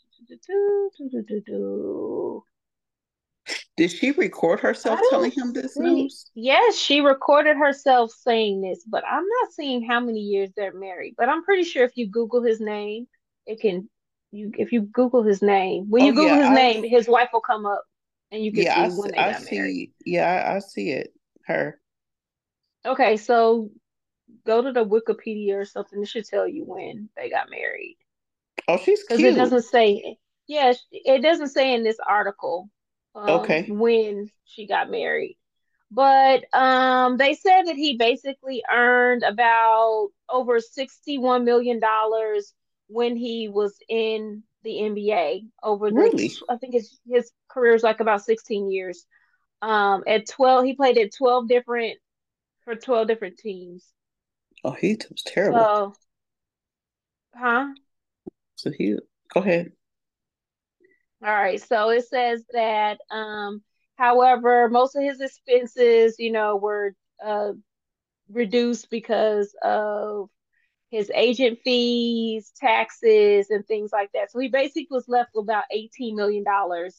Did she record I herself telling don't him this see. news? Yes, she recorded herself saying this, but I'm not seeing how many years they're married. But I'm pretty sure if you Google his name, it can you if you Google his name, when Oh you Google yeah, his name, his wife will come up and you can yeah, see when they I got married. see. Yeah, I see it. Her. Okay, so go to the Wikipedia or something. It should tell you when they got married. Oh, she's Because it cute. doesn't say, yeah, it doesn't say in this article Okay. when she got married. But they said that he basically earned about over $61 million when he was in the NBA over Really? I think his career is like about 16 years. At 12, he played at 12 different teams. Oh, he was terrible. So, huh? So he go ahead. All right. So it says that, however, most of his expenses, were reduced because of his agent fees, taxes, and things like that. So he basically was left with about $18 million.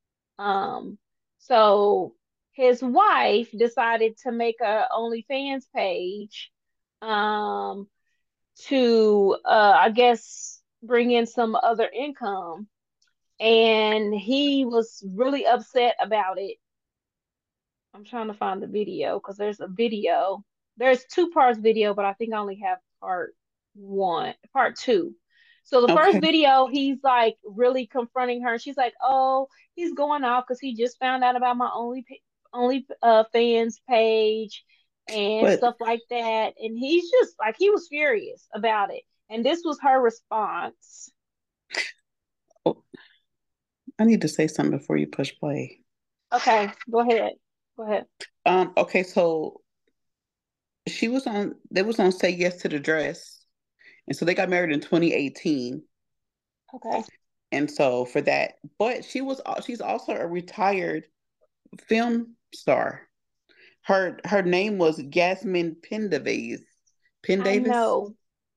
So his wife decided to make a OnlyFans page, um, to, I guess, bring in some other income. And he was really upset about it. I'm trying to find the video because there's a video. There's two parts video, but I think I only have part two. So the first Okay. video, he's like really confronting her. She's like, "Oh, he's going off because he just found out about my only fans page and But stuff like that." And he's just like he was furious about it. And this was her response. oh, I need to say something before you push play. Okay, go ahead. Go ahead. Okay, so They was on Say Yes to the Dress. And so they got married in 2018. Okay. And so for that, but she's also a retired film star. Her name was Yasmin Pendavis. I Pendavis? know.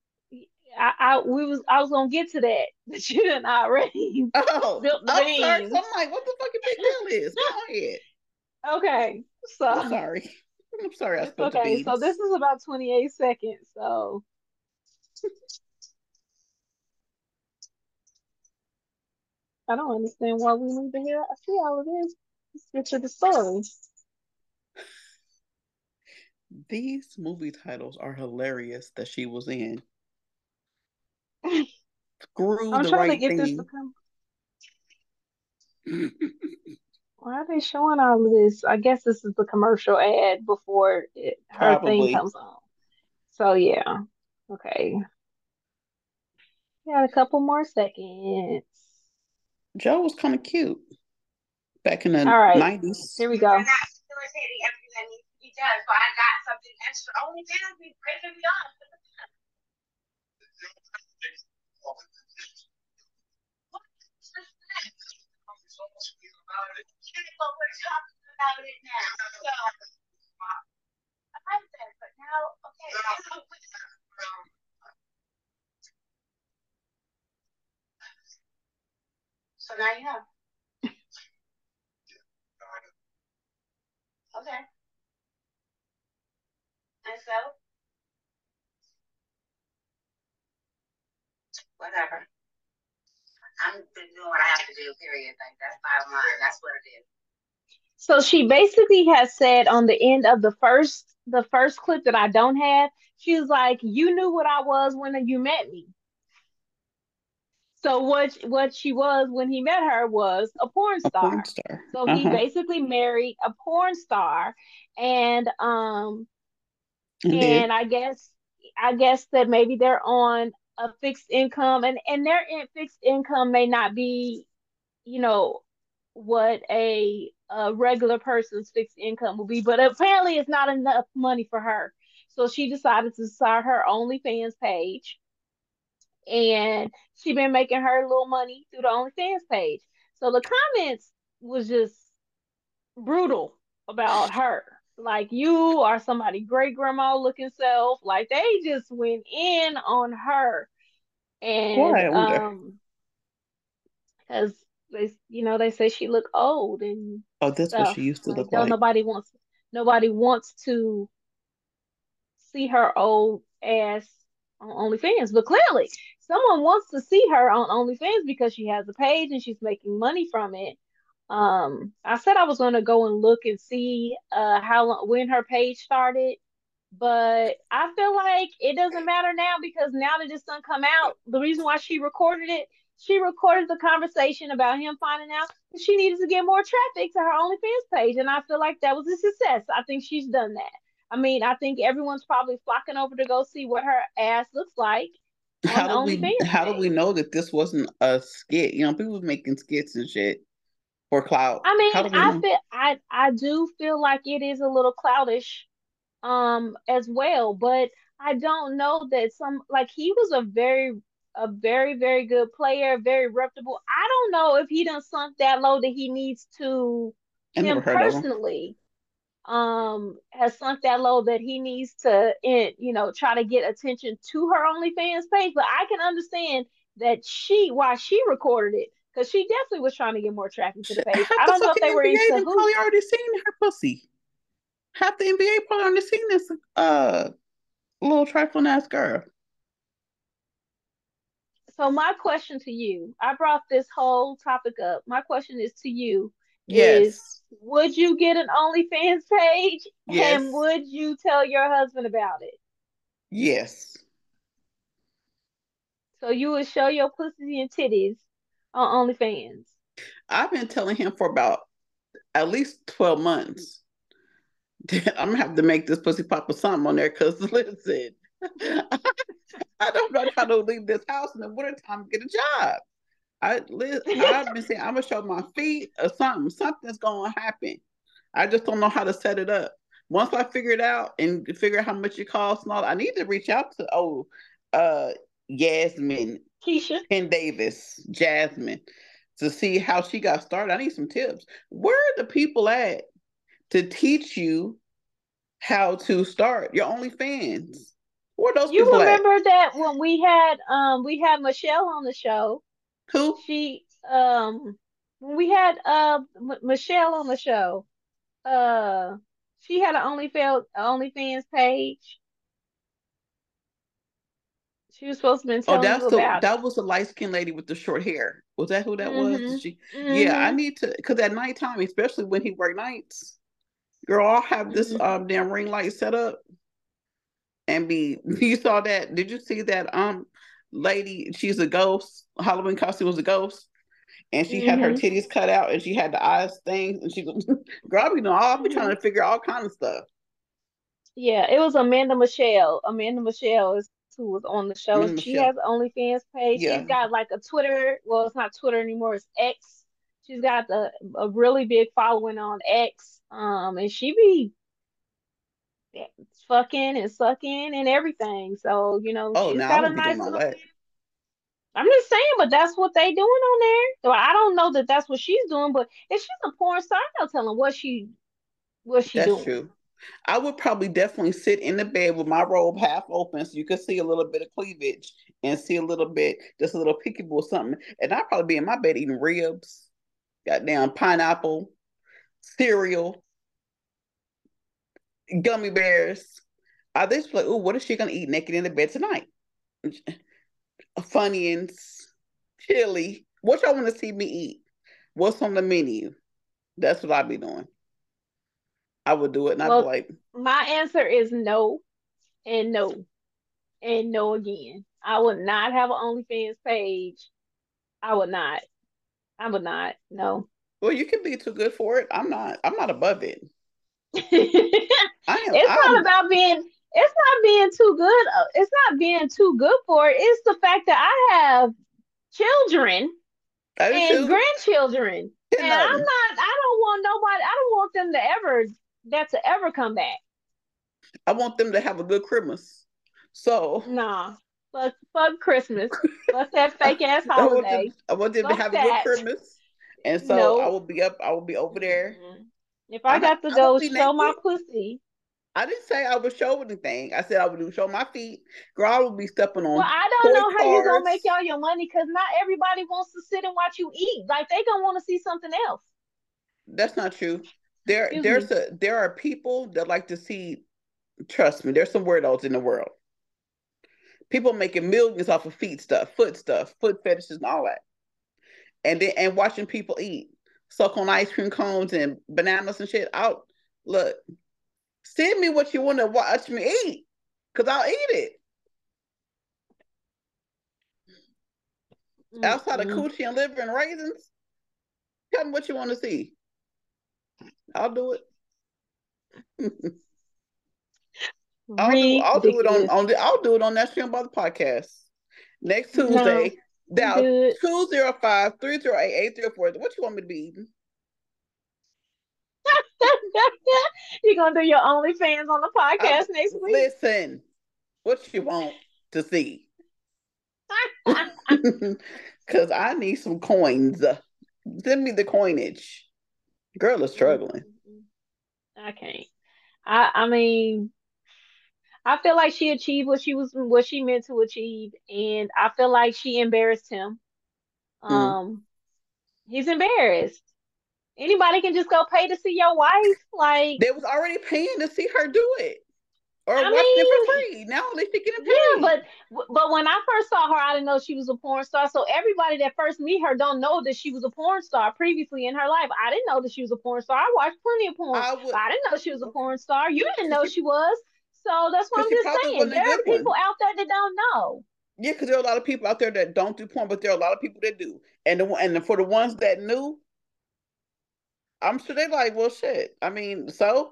I was gonna get to that, but you didn't already Oh, built the I'm sorry. So beans. I'm like, what the fucking big deal is? Go ahead. Okay, I'm so sorry. I'm sorry I it's spilled the okay. So this beans. is about 28 seconds. So I don't understand why we need to hear. I see all of this. Let's get to the story. These movie titles are hilarious that she was in. Screw I'm the trying to right get this to thing. come. Why are they showing all of this? I guess this is the commercial ad before her thing Probably. comes on. So yeah. Okay. Got a couple more seconds. Joe was kind of cute back in All the right. 90s. Here we go. So now you know. Okay. And so, whatever. I'm doing what I have to do, period. Like, that's bottom line. That's what it is. So she basically has said on the end of the first clip that I don't have, she was like, "You knew what I was when you met me." So what she was when he met her was a porn A porn star. star. So he Uh-huh. basically married a porn star, and And did. I guess that maybe they're on a fixed income, and their fixed income may not be, you know, what a regular person's fixed income will be, but apparently it's not enough money for her. So she decided to start her OnlyFans page, and she been making her little money through the OnlyFans page. So the comments was just brutal about her. Like, you are somebody great grandma looking self. Like, they just went in on her. And Why, I wonder. because they say she look old and Oh, that's what stuff. she used to Like, look don't like. nobody wants to see her old ass on OnlyFans. But clearly, someone wants to see her on OnlyFans because she has a page and she's making money from it. I said I was gonna go and look and see how long when her page started, but I feel like it doesn't matter now because now that this done come out, the reason why she recorded the conversation about him finding out that she needed to get more traffic to her OnlyFans page, and I feel like that was a success. I think she's done that. I mean, I think everyone's probably flocking over to go see what her ass looks like on the OnlyFans How do we page. know that this wasn't a skit? You know, people making skits and shit for clout. I How mean, do we know? I do feel like it is a little cloutish as well, but I don't know that some like he was a very good player, very reputable. I don't know if he done sunk that low that he needs to, I never him heard of them. personally has sunk that low that he needs to try to get attention to her OnlyFans page. But I can understand that why she recorded it, because she definitely was trying to get more traffic to the page. Half I the don't know if fucking they were in NBA then probably cahoots. already seen her pussy. Half the NBA probably already seen this little trifling ass girl. So my question to you, I brought this whole topic up. My question is to you is, Yes. would you get an OnlyFans page, and Yes. would you tell your husband about it? Yes. So you would show your pussy and titties on OnlyFans. I've been telling him for about at least 12 months. I'm gonna have to make this pussy pop or something on there because listen, I don't know how to leave this house in the wintertime and get a job. I've been saying I'm gonna show my feet or something. Something's gonna happen. I just don't know how to set it up. Once I figure it out and figure out how much it costs and all, I need to reach out to Yasmin Keisha. Penn Davis, Jasmine, to see how she got started. I need some tips. Where are the people at to teach you how to start your OnlyFans? Where are those You people at? remember that when we had Michelle on the show. Who? She when we had Michelle on the show, uh she had an OnlyFans page. She was supposed to have been Oh, telling you about it. that was the light skinned lady with the short hair. Was that who that was? Did Mhm. she? Yeah, I Mhm. need to, because at nighttime, especially when he work nights, girl, I'll have this Mhm. damn ring light set up and be. You saw that? Did you see that lady? She's a ghost. Halloween costume was a ghost, and she had her Mhm. titties cut out, and she had the eyes things, and she was girl. I'll be trying Mhm. to figure out all kind of stuff. Yeah, it was Amanda Michelle. Amanda Michelle is who was on the show, and she Michelle. has an OnlyFans page. She's Yeah. got like a Twitter. Well, it's not Twitter anymore. It's X. She's got a really big following on X. And she be fucking and sucking and everything. So Oh, she's now I got a won't be doing nice all little. that. I'm just saying, but that's what they doing on there. So I don't know that that's what she's doing, but if she's a porn star, I'm not telling what she That's doing. true. I would probably definitely sit in the bed with my robe half open so you could see a little bit of cleavage and see a little bit, just a little peekaboo or something. And I'd probably be in my bed eating ribs, goddamn pineapple, cereal, gummy bears. I just like, oh, what is she gonna eat naked in the bed tonight? Funyuns, chili. What y'all want to see me eat? What's on the menu? That's what I'd be doing. I would do it, and I'd be Well, like, my answer is no and no and no again. I would not have an OnlyFans page. I would not. I would not. No. well, you can be too good for it. I'm not. I'm not above it. I am. It's not I'm. about being. It's not being too good. It's not being too good for it. It's the fact that I have children I do and too. grandchildren, Get and I'm nothing. not. I don't want nobody. I don't want them to ever come back. I want them to have a good Christmas. So Nah. Fuck Christmas. Fuck that I, fake ass I want them. holiday. I want them to Fuck have a good that. Christmas. And so I No. will be up. I will be over there. Mm-mm. If I got to I won't go be show my naked. pussy, I didn't say I would show anything. I said I would show my feet. Girl, I will be stepping well, on I don't toy know how you're gonna make cars. all your money because not everybody wants to sit and watch you eat. Like they gonna want to see something else. That's not true. Excuse me. There are people that like to see. Trust me, there's some weirdos in the world. People making millions off of stuff, foot fetishes, and all that, and watching people eat, suck on ice cream cones and bananas and shit. Out, look, send me what you want to watch me eat, cause I'll eat it. Outside of Mm-mm. coochie and liver and raisins, tell me what you want to see. I'll do it. I'll do it Ridiculous. I'll do it on that stream by the podcast next No, Tuesday. I'm Dial good. 205-308-8304. What you want me to be eating? You're gonna do your OnlyFans on the I'm podcast next week. listen. What you want to see? Because I need some coins. Send me the coinage. Girl is struggling. I can't. I mean, I feel like she achieved what she meant to achieve, and I feel like she embarrassed him. Mm. Um, he's embarrassed. Anybody can just go pay to see your wife. Like, They was already paying to see her do it or I watching it for mean, free. Now at least she getting yeah, paid. but when I first saw her, I didn't know she was a porn star. So everybody that first meet her don't know that she was a porn star previously in her life. I didn't know that she was a porn star. I watched plenty of porn, I but would I didn't know she was a okay porn star. You didn't because know she was. So that's what I'm she just probably saying. wasn't a There good are people one. out there that don't know. Yeah, because there are a lot of people out there that don't do porn, but there are a lot of people that do. And for the ones that knew, I'm sure they like, well, shit. I mean, so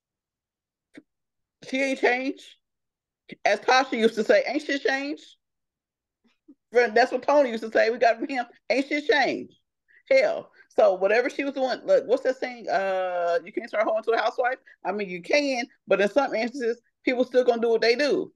she ain't changed. As Tasha used to say, ain't shit changed. That's what Tony used to say. We got from him. Ain't shit changed. Hell, So whatever she was doing, look, what's that saying? You can't turn a hoe into a housewife. I mean, you can, but in some instances, people still gonna do what they do.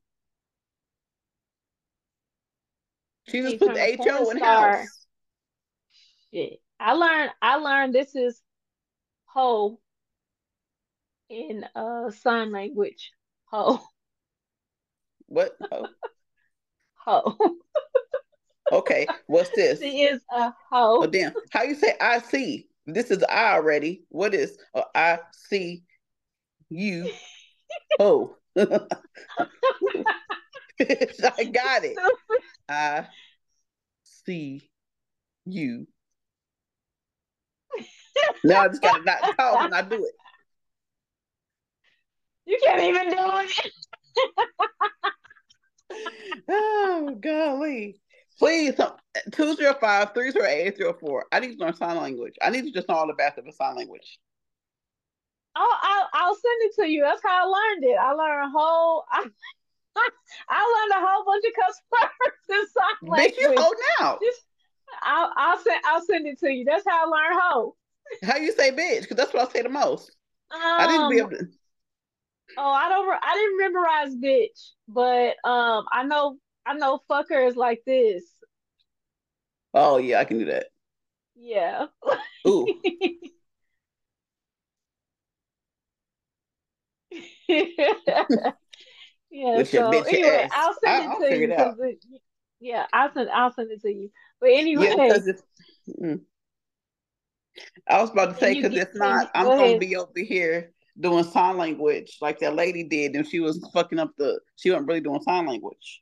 You She just can't put the turn a porn HO in star. house. Shit. I learned this is hoe in sign language. Hoe. What? Oh, Hoe. okay. What's this? She is a Oh, hoe. damn. How you say I see? This is I already. What is I see you? Oh, I got it. Stupid. I see you. Now I just gotta not talk and not do it. You can't even do it. Oh, golly. Please, 205-308-804. I need to learn sign language. I need to just know all the basics of sign language. I'll send it to you. That's how I learned it. I learned a whole. I learned a whole bunch of cuss words in sign Bitch, you language. hold now. Just I'll send it to you. That's how I learned hoe. How you say bitch? Because that's what I say the most. I need to be Um. able to. Oh, I didn't memorize bitch, but I know fucker is like this. Oh, yeah, I can do that. Yeah. Ooh, Yeah. with your So bitch anyway, ass. I'll send it I'll to figure you it out. because yeah, I'll send it to you. But Yeah, anyway, because if. Mm. I was about to and say, you because get if and not, I'm go going to ahead. be over here doing sign language like that lady did, and she was fucking up she wasn't really doing sign language.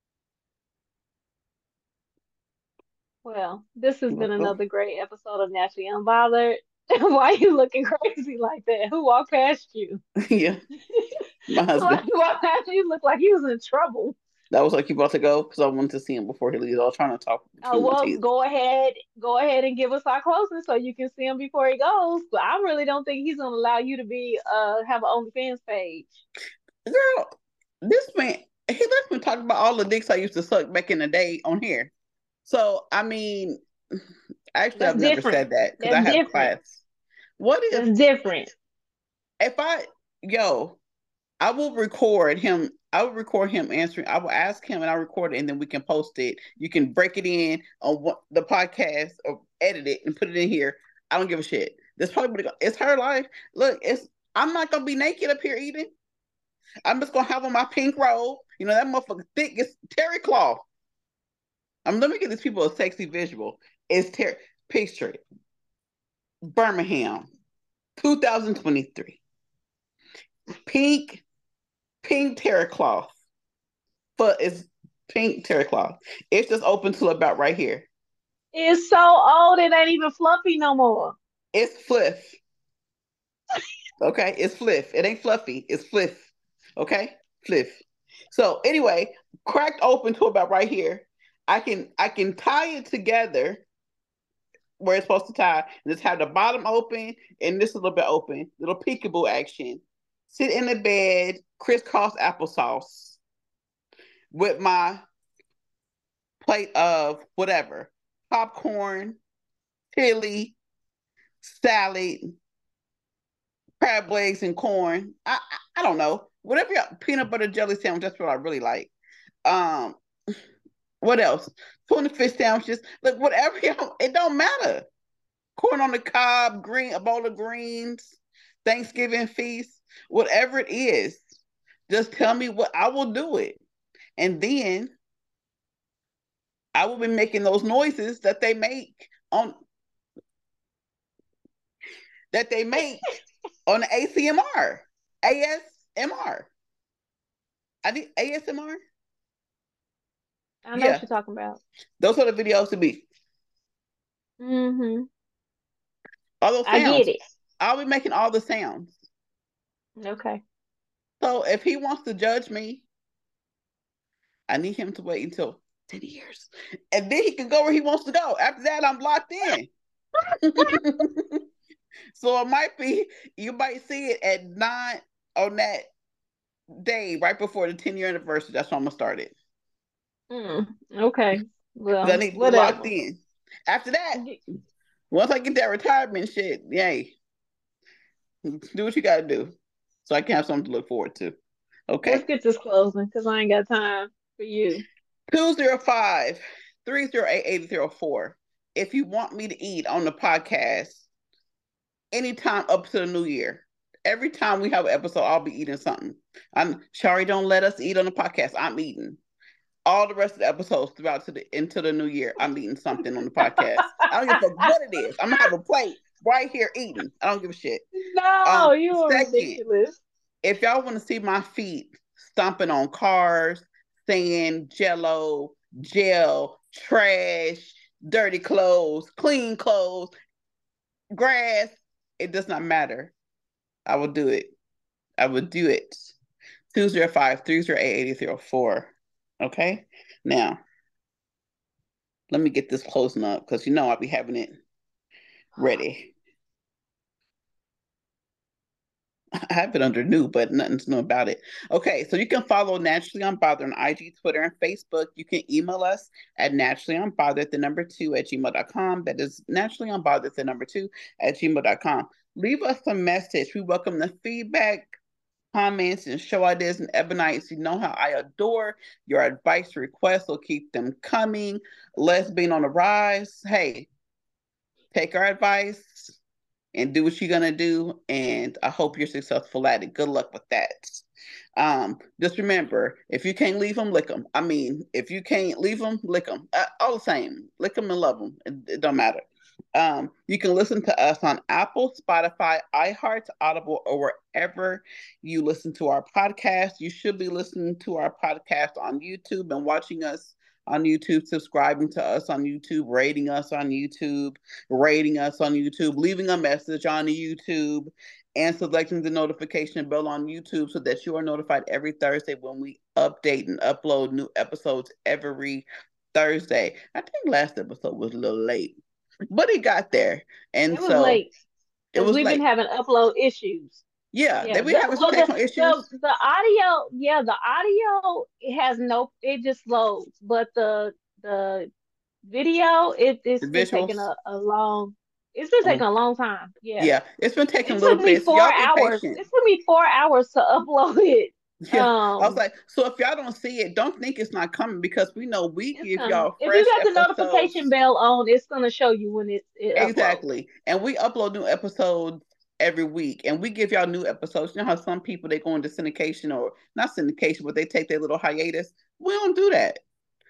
Well, this has been Well, another great episode of Naturally Unbothered. Why are you looking crazy like that? Who walked past you? yeah, my Why husband. you walked past you? Look like he was in trouble. That was like you about to go because I wanted to see him before he leaves. I was trying to talk Oh between my well, teeth. go ahead and give us our closing so you can see him before he goes. But I really don't think he's gonna allow you to be have an OnlyFans page. Girl, this man, he lets me talk about all the dicks I used to suck back in the day on here. So, I mean, actually, That's I've never different. said that because That's I have different. class. What if, That's different. if I, yo, I will record him. I will record him answering. I will ask him and I'll record it and then we can post it. You can break it in on the podcast or edit it and put it in here. I don't give a shit. That's probably it's her life. Look, I'm not gonna be naked up here eating. I'm just gonna have on my pink robe. You know that motherfucker thick. It's terry cloth. Let me get these people a sexy visual. It's terry. Picture it. Birmingham, 2023. Pink, pink terry cloth. But it's pink terry cloth. It's just open to about right here. It's so old it ain't even fluffy no more. It's fliff. Okay, it's fliff. It ain't fluffy. It's fliff. Okay, fliff. So anyway, cracked open to about right here. I can tie it together where it's supposed to tie, and just have the bottom open and this a little bit open, little peekaboo action. Sit in the bed, crisscross applesauce with my plate of whatever, popcorn, chili, salad, crab legs, and corn. I don't know. Whatever peanut butter jelly sandwich, that's what I really like. Um, what else? Tuna fish sandwiches. Look, whatever it don't matter. Corn on the cob, a bowl of greens, Thanksgiving feast, whatever it is. Just tell me what I will do it. And then I will be making those noises that they make on the ACMR. ASMR. I need ASMR. I know what Yeah. you're talking about. Those are the videos to be. Mm-hmm. All those I get sounds. it. I'll be making all the sounds. Okay. So if he wants to judge me, I need him to wait until 10 years. And then he can go where he wants to go. After that, I'm locked in. So it might be, you might see it at 9 on that day right before the 10-year anniversary. That's when I'm going to start it. Okay. Because I Well, need to be locked whatever. in. After that, Once I get that retirement shit, yay. Do what you gotta do. So I can have something to look forward to. Let's Okay. get this closing because I ain't got time for you. 205 308 8004. If you want me to eat on the podcast anytime up to the new year, every time we have an episode, I'll be eating something. I'm Shari, don't let us eat on the podcast. I'm eating. All the rest of the episodes throughout to the into the new year, I'm eating something on the podcast. I don't give a fuck what it is. I'm gonna have a plate right here eating. I don't give a shit. No, you are Second, ridiculous. if y'all want to see my feet stomping on cars, sand, jello, gel, trash, dirty clothes, clean clothes, grass, it does not matter. I will do it. I will do it. 205 308 8004. Okay? Now, let me get this closing up because you know I'll be having it ready. I have it under new, but nothing's new about it. Okay, so you can follow Naturally Unbothered on IG, Twitter, and Facebook. You can email us at naturallyunbothered, the number 2 at gmail.com. That is naturallyunbothered, the number 2 at gmail.com. Leave us a message. We welcome the feedback, comments, and show ideas and ebonites. You know how I adore your advice requests, so keep them coming. Lesbian on the rise. Hey, take our advice and do what you're gonna do. And I hope you're successful at it. Good luck with that. Just remember, if you can't leave them, lick them. I mean, if you can't leave them, lick them. All the same, lick them and love them. It don't matter. You can listen to us on Apple, Spotify, iHeart, Audible, or wherever you listen to our podcast. You should be listening to our podcast on YouTube and watching us on YouTube, subscribing to us on YouTube, rating us on YouTube, leaving a message on YouTube, and selecting the notification bell on YouTube so that you are notified every Thursday when we update and upload new episodes every Thursday. I think last episode was a little late, but it got there. And It was so late it because was we've been late. having upload issues. Yeah, Yeah, they be having some technical issues. the audio, yeah, the audio it has no, it just loads, but the video it's The been taking visuals. a long, it's been taking a long time. Yeah, Yeah, it's been taking a it little took me bit. So four y'all be hours. patient. It took me 4 hours to upload it. Yeah, I was like, so if y'all don't see it, don't think it's not coming because we know we It's give coming. y'all If you fresh got the notification episodes. bell on, it's gonna show you when it uploads. Exactly. And we upload new episodes every week and we give y'all new episodes. You know how some people they go into syndication or not syndication, but they take their little hiatus. We don't do that.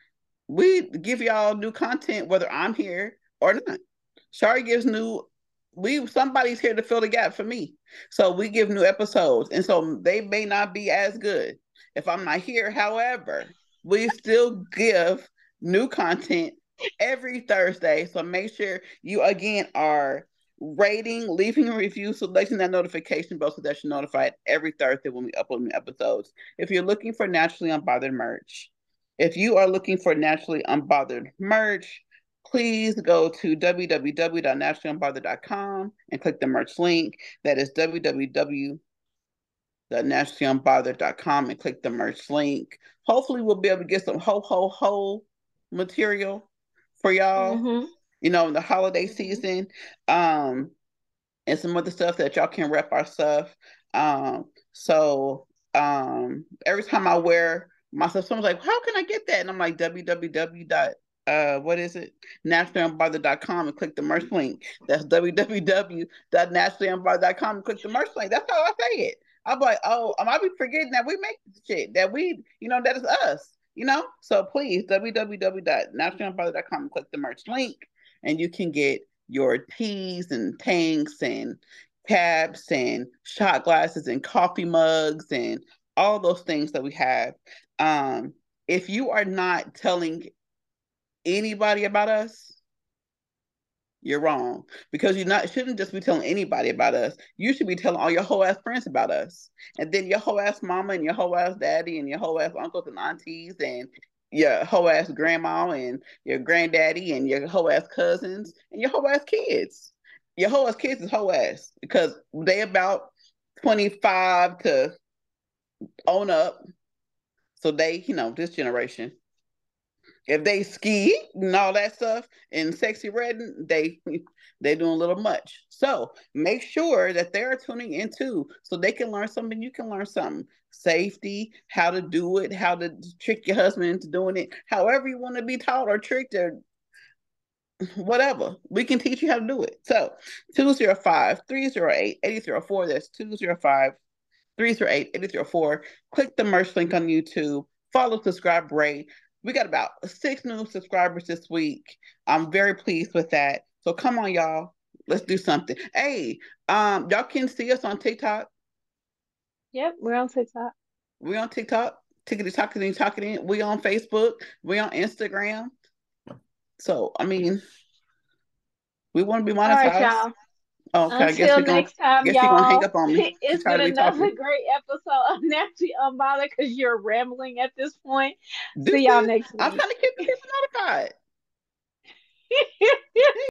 We give y'all new content whether I'm here or not. Shari gives new we somebody's here to fill the gap for me. So we give new episodes. And so they may not be as good if I'm not here. However, we still give new content every Thursday. So make sure you again are rating, leaving a review, selecting that notification bell so that you're notified every Thursday when we upload new episodes. If you're looking for Naturally Unbothered merch, if you are looking for Naturally Unbothered merch, please go to www.naturallyunbothered.com and click the merch link. That is www.naturallyunbothered.com and click the merch link. Hopefully, we'll be able to get some ho material for y'all, Mm-hmm. you know, in the holiday season. And some other stuff that y'all can rep our stuff. So every time I wear my stuff, someone's like, how can I get that? And I'm like, www. What is it? naturallyunbothered.com and click the merch link. That's www.naturallyunbothered.com and click the merch link. That's how I say it. I'm like, oh, I might be forgetting that we make shit, that we, you know, that is us, you know? So please, www.naturallyunbothered.com and click the merch link and you can get your teas and tanks and caps and shot glasses and coffee mugs and all those things that we have. If you are not telling anybody about us, you're wrong because you not shouldn't just be telling anybody about us. You should be telling all your whole ass friends about us, and then your whole ass mama and your whole ass daddy and your whole ass uncles and aunties and your whole ass grandma and your granddaddy and your whole ass cousins and your whole ass kids. Your whole ass kids is whole ass because they about 25 to own up, so they, you know, this generation. If they ski and all that stuff and sexy red, they doing a little much. So make sure that they're tuning in too, so they can learn something. You can learn something. Safety, how to do it, how to trick your husband into doing it. However you want to be taught or tricked or whatever, we can teach you how to do it. So 205-308-8004. That's 205-308-8004. Click the merch link on YouTube. Follow, subscribe, rate. We got about 6 new subscribers this week. I'm very pleased with that. So come on, y'all. Let's do something. Hey, y'all can see us on TikTok. Yep, we're on TikTok. We on TikTok. Tickety talking. We on Facebook. We on Instagram. So I mean, we want to be monetized. All right, y'all. Okay, Until next time, y'all. y'all. Hang up on me. It's been another great episode of Naturally Unbothered because you're rambling at this point. See y'all next week. I'm trying to keep people notified.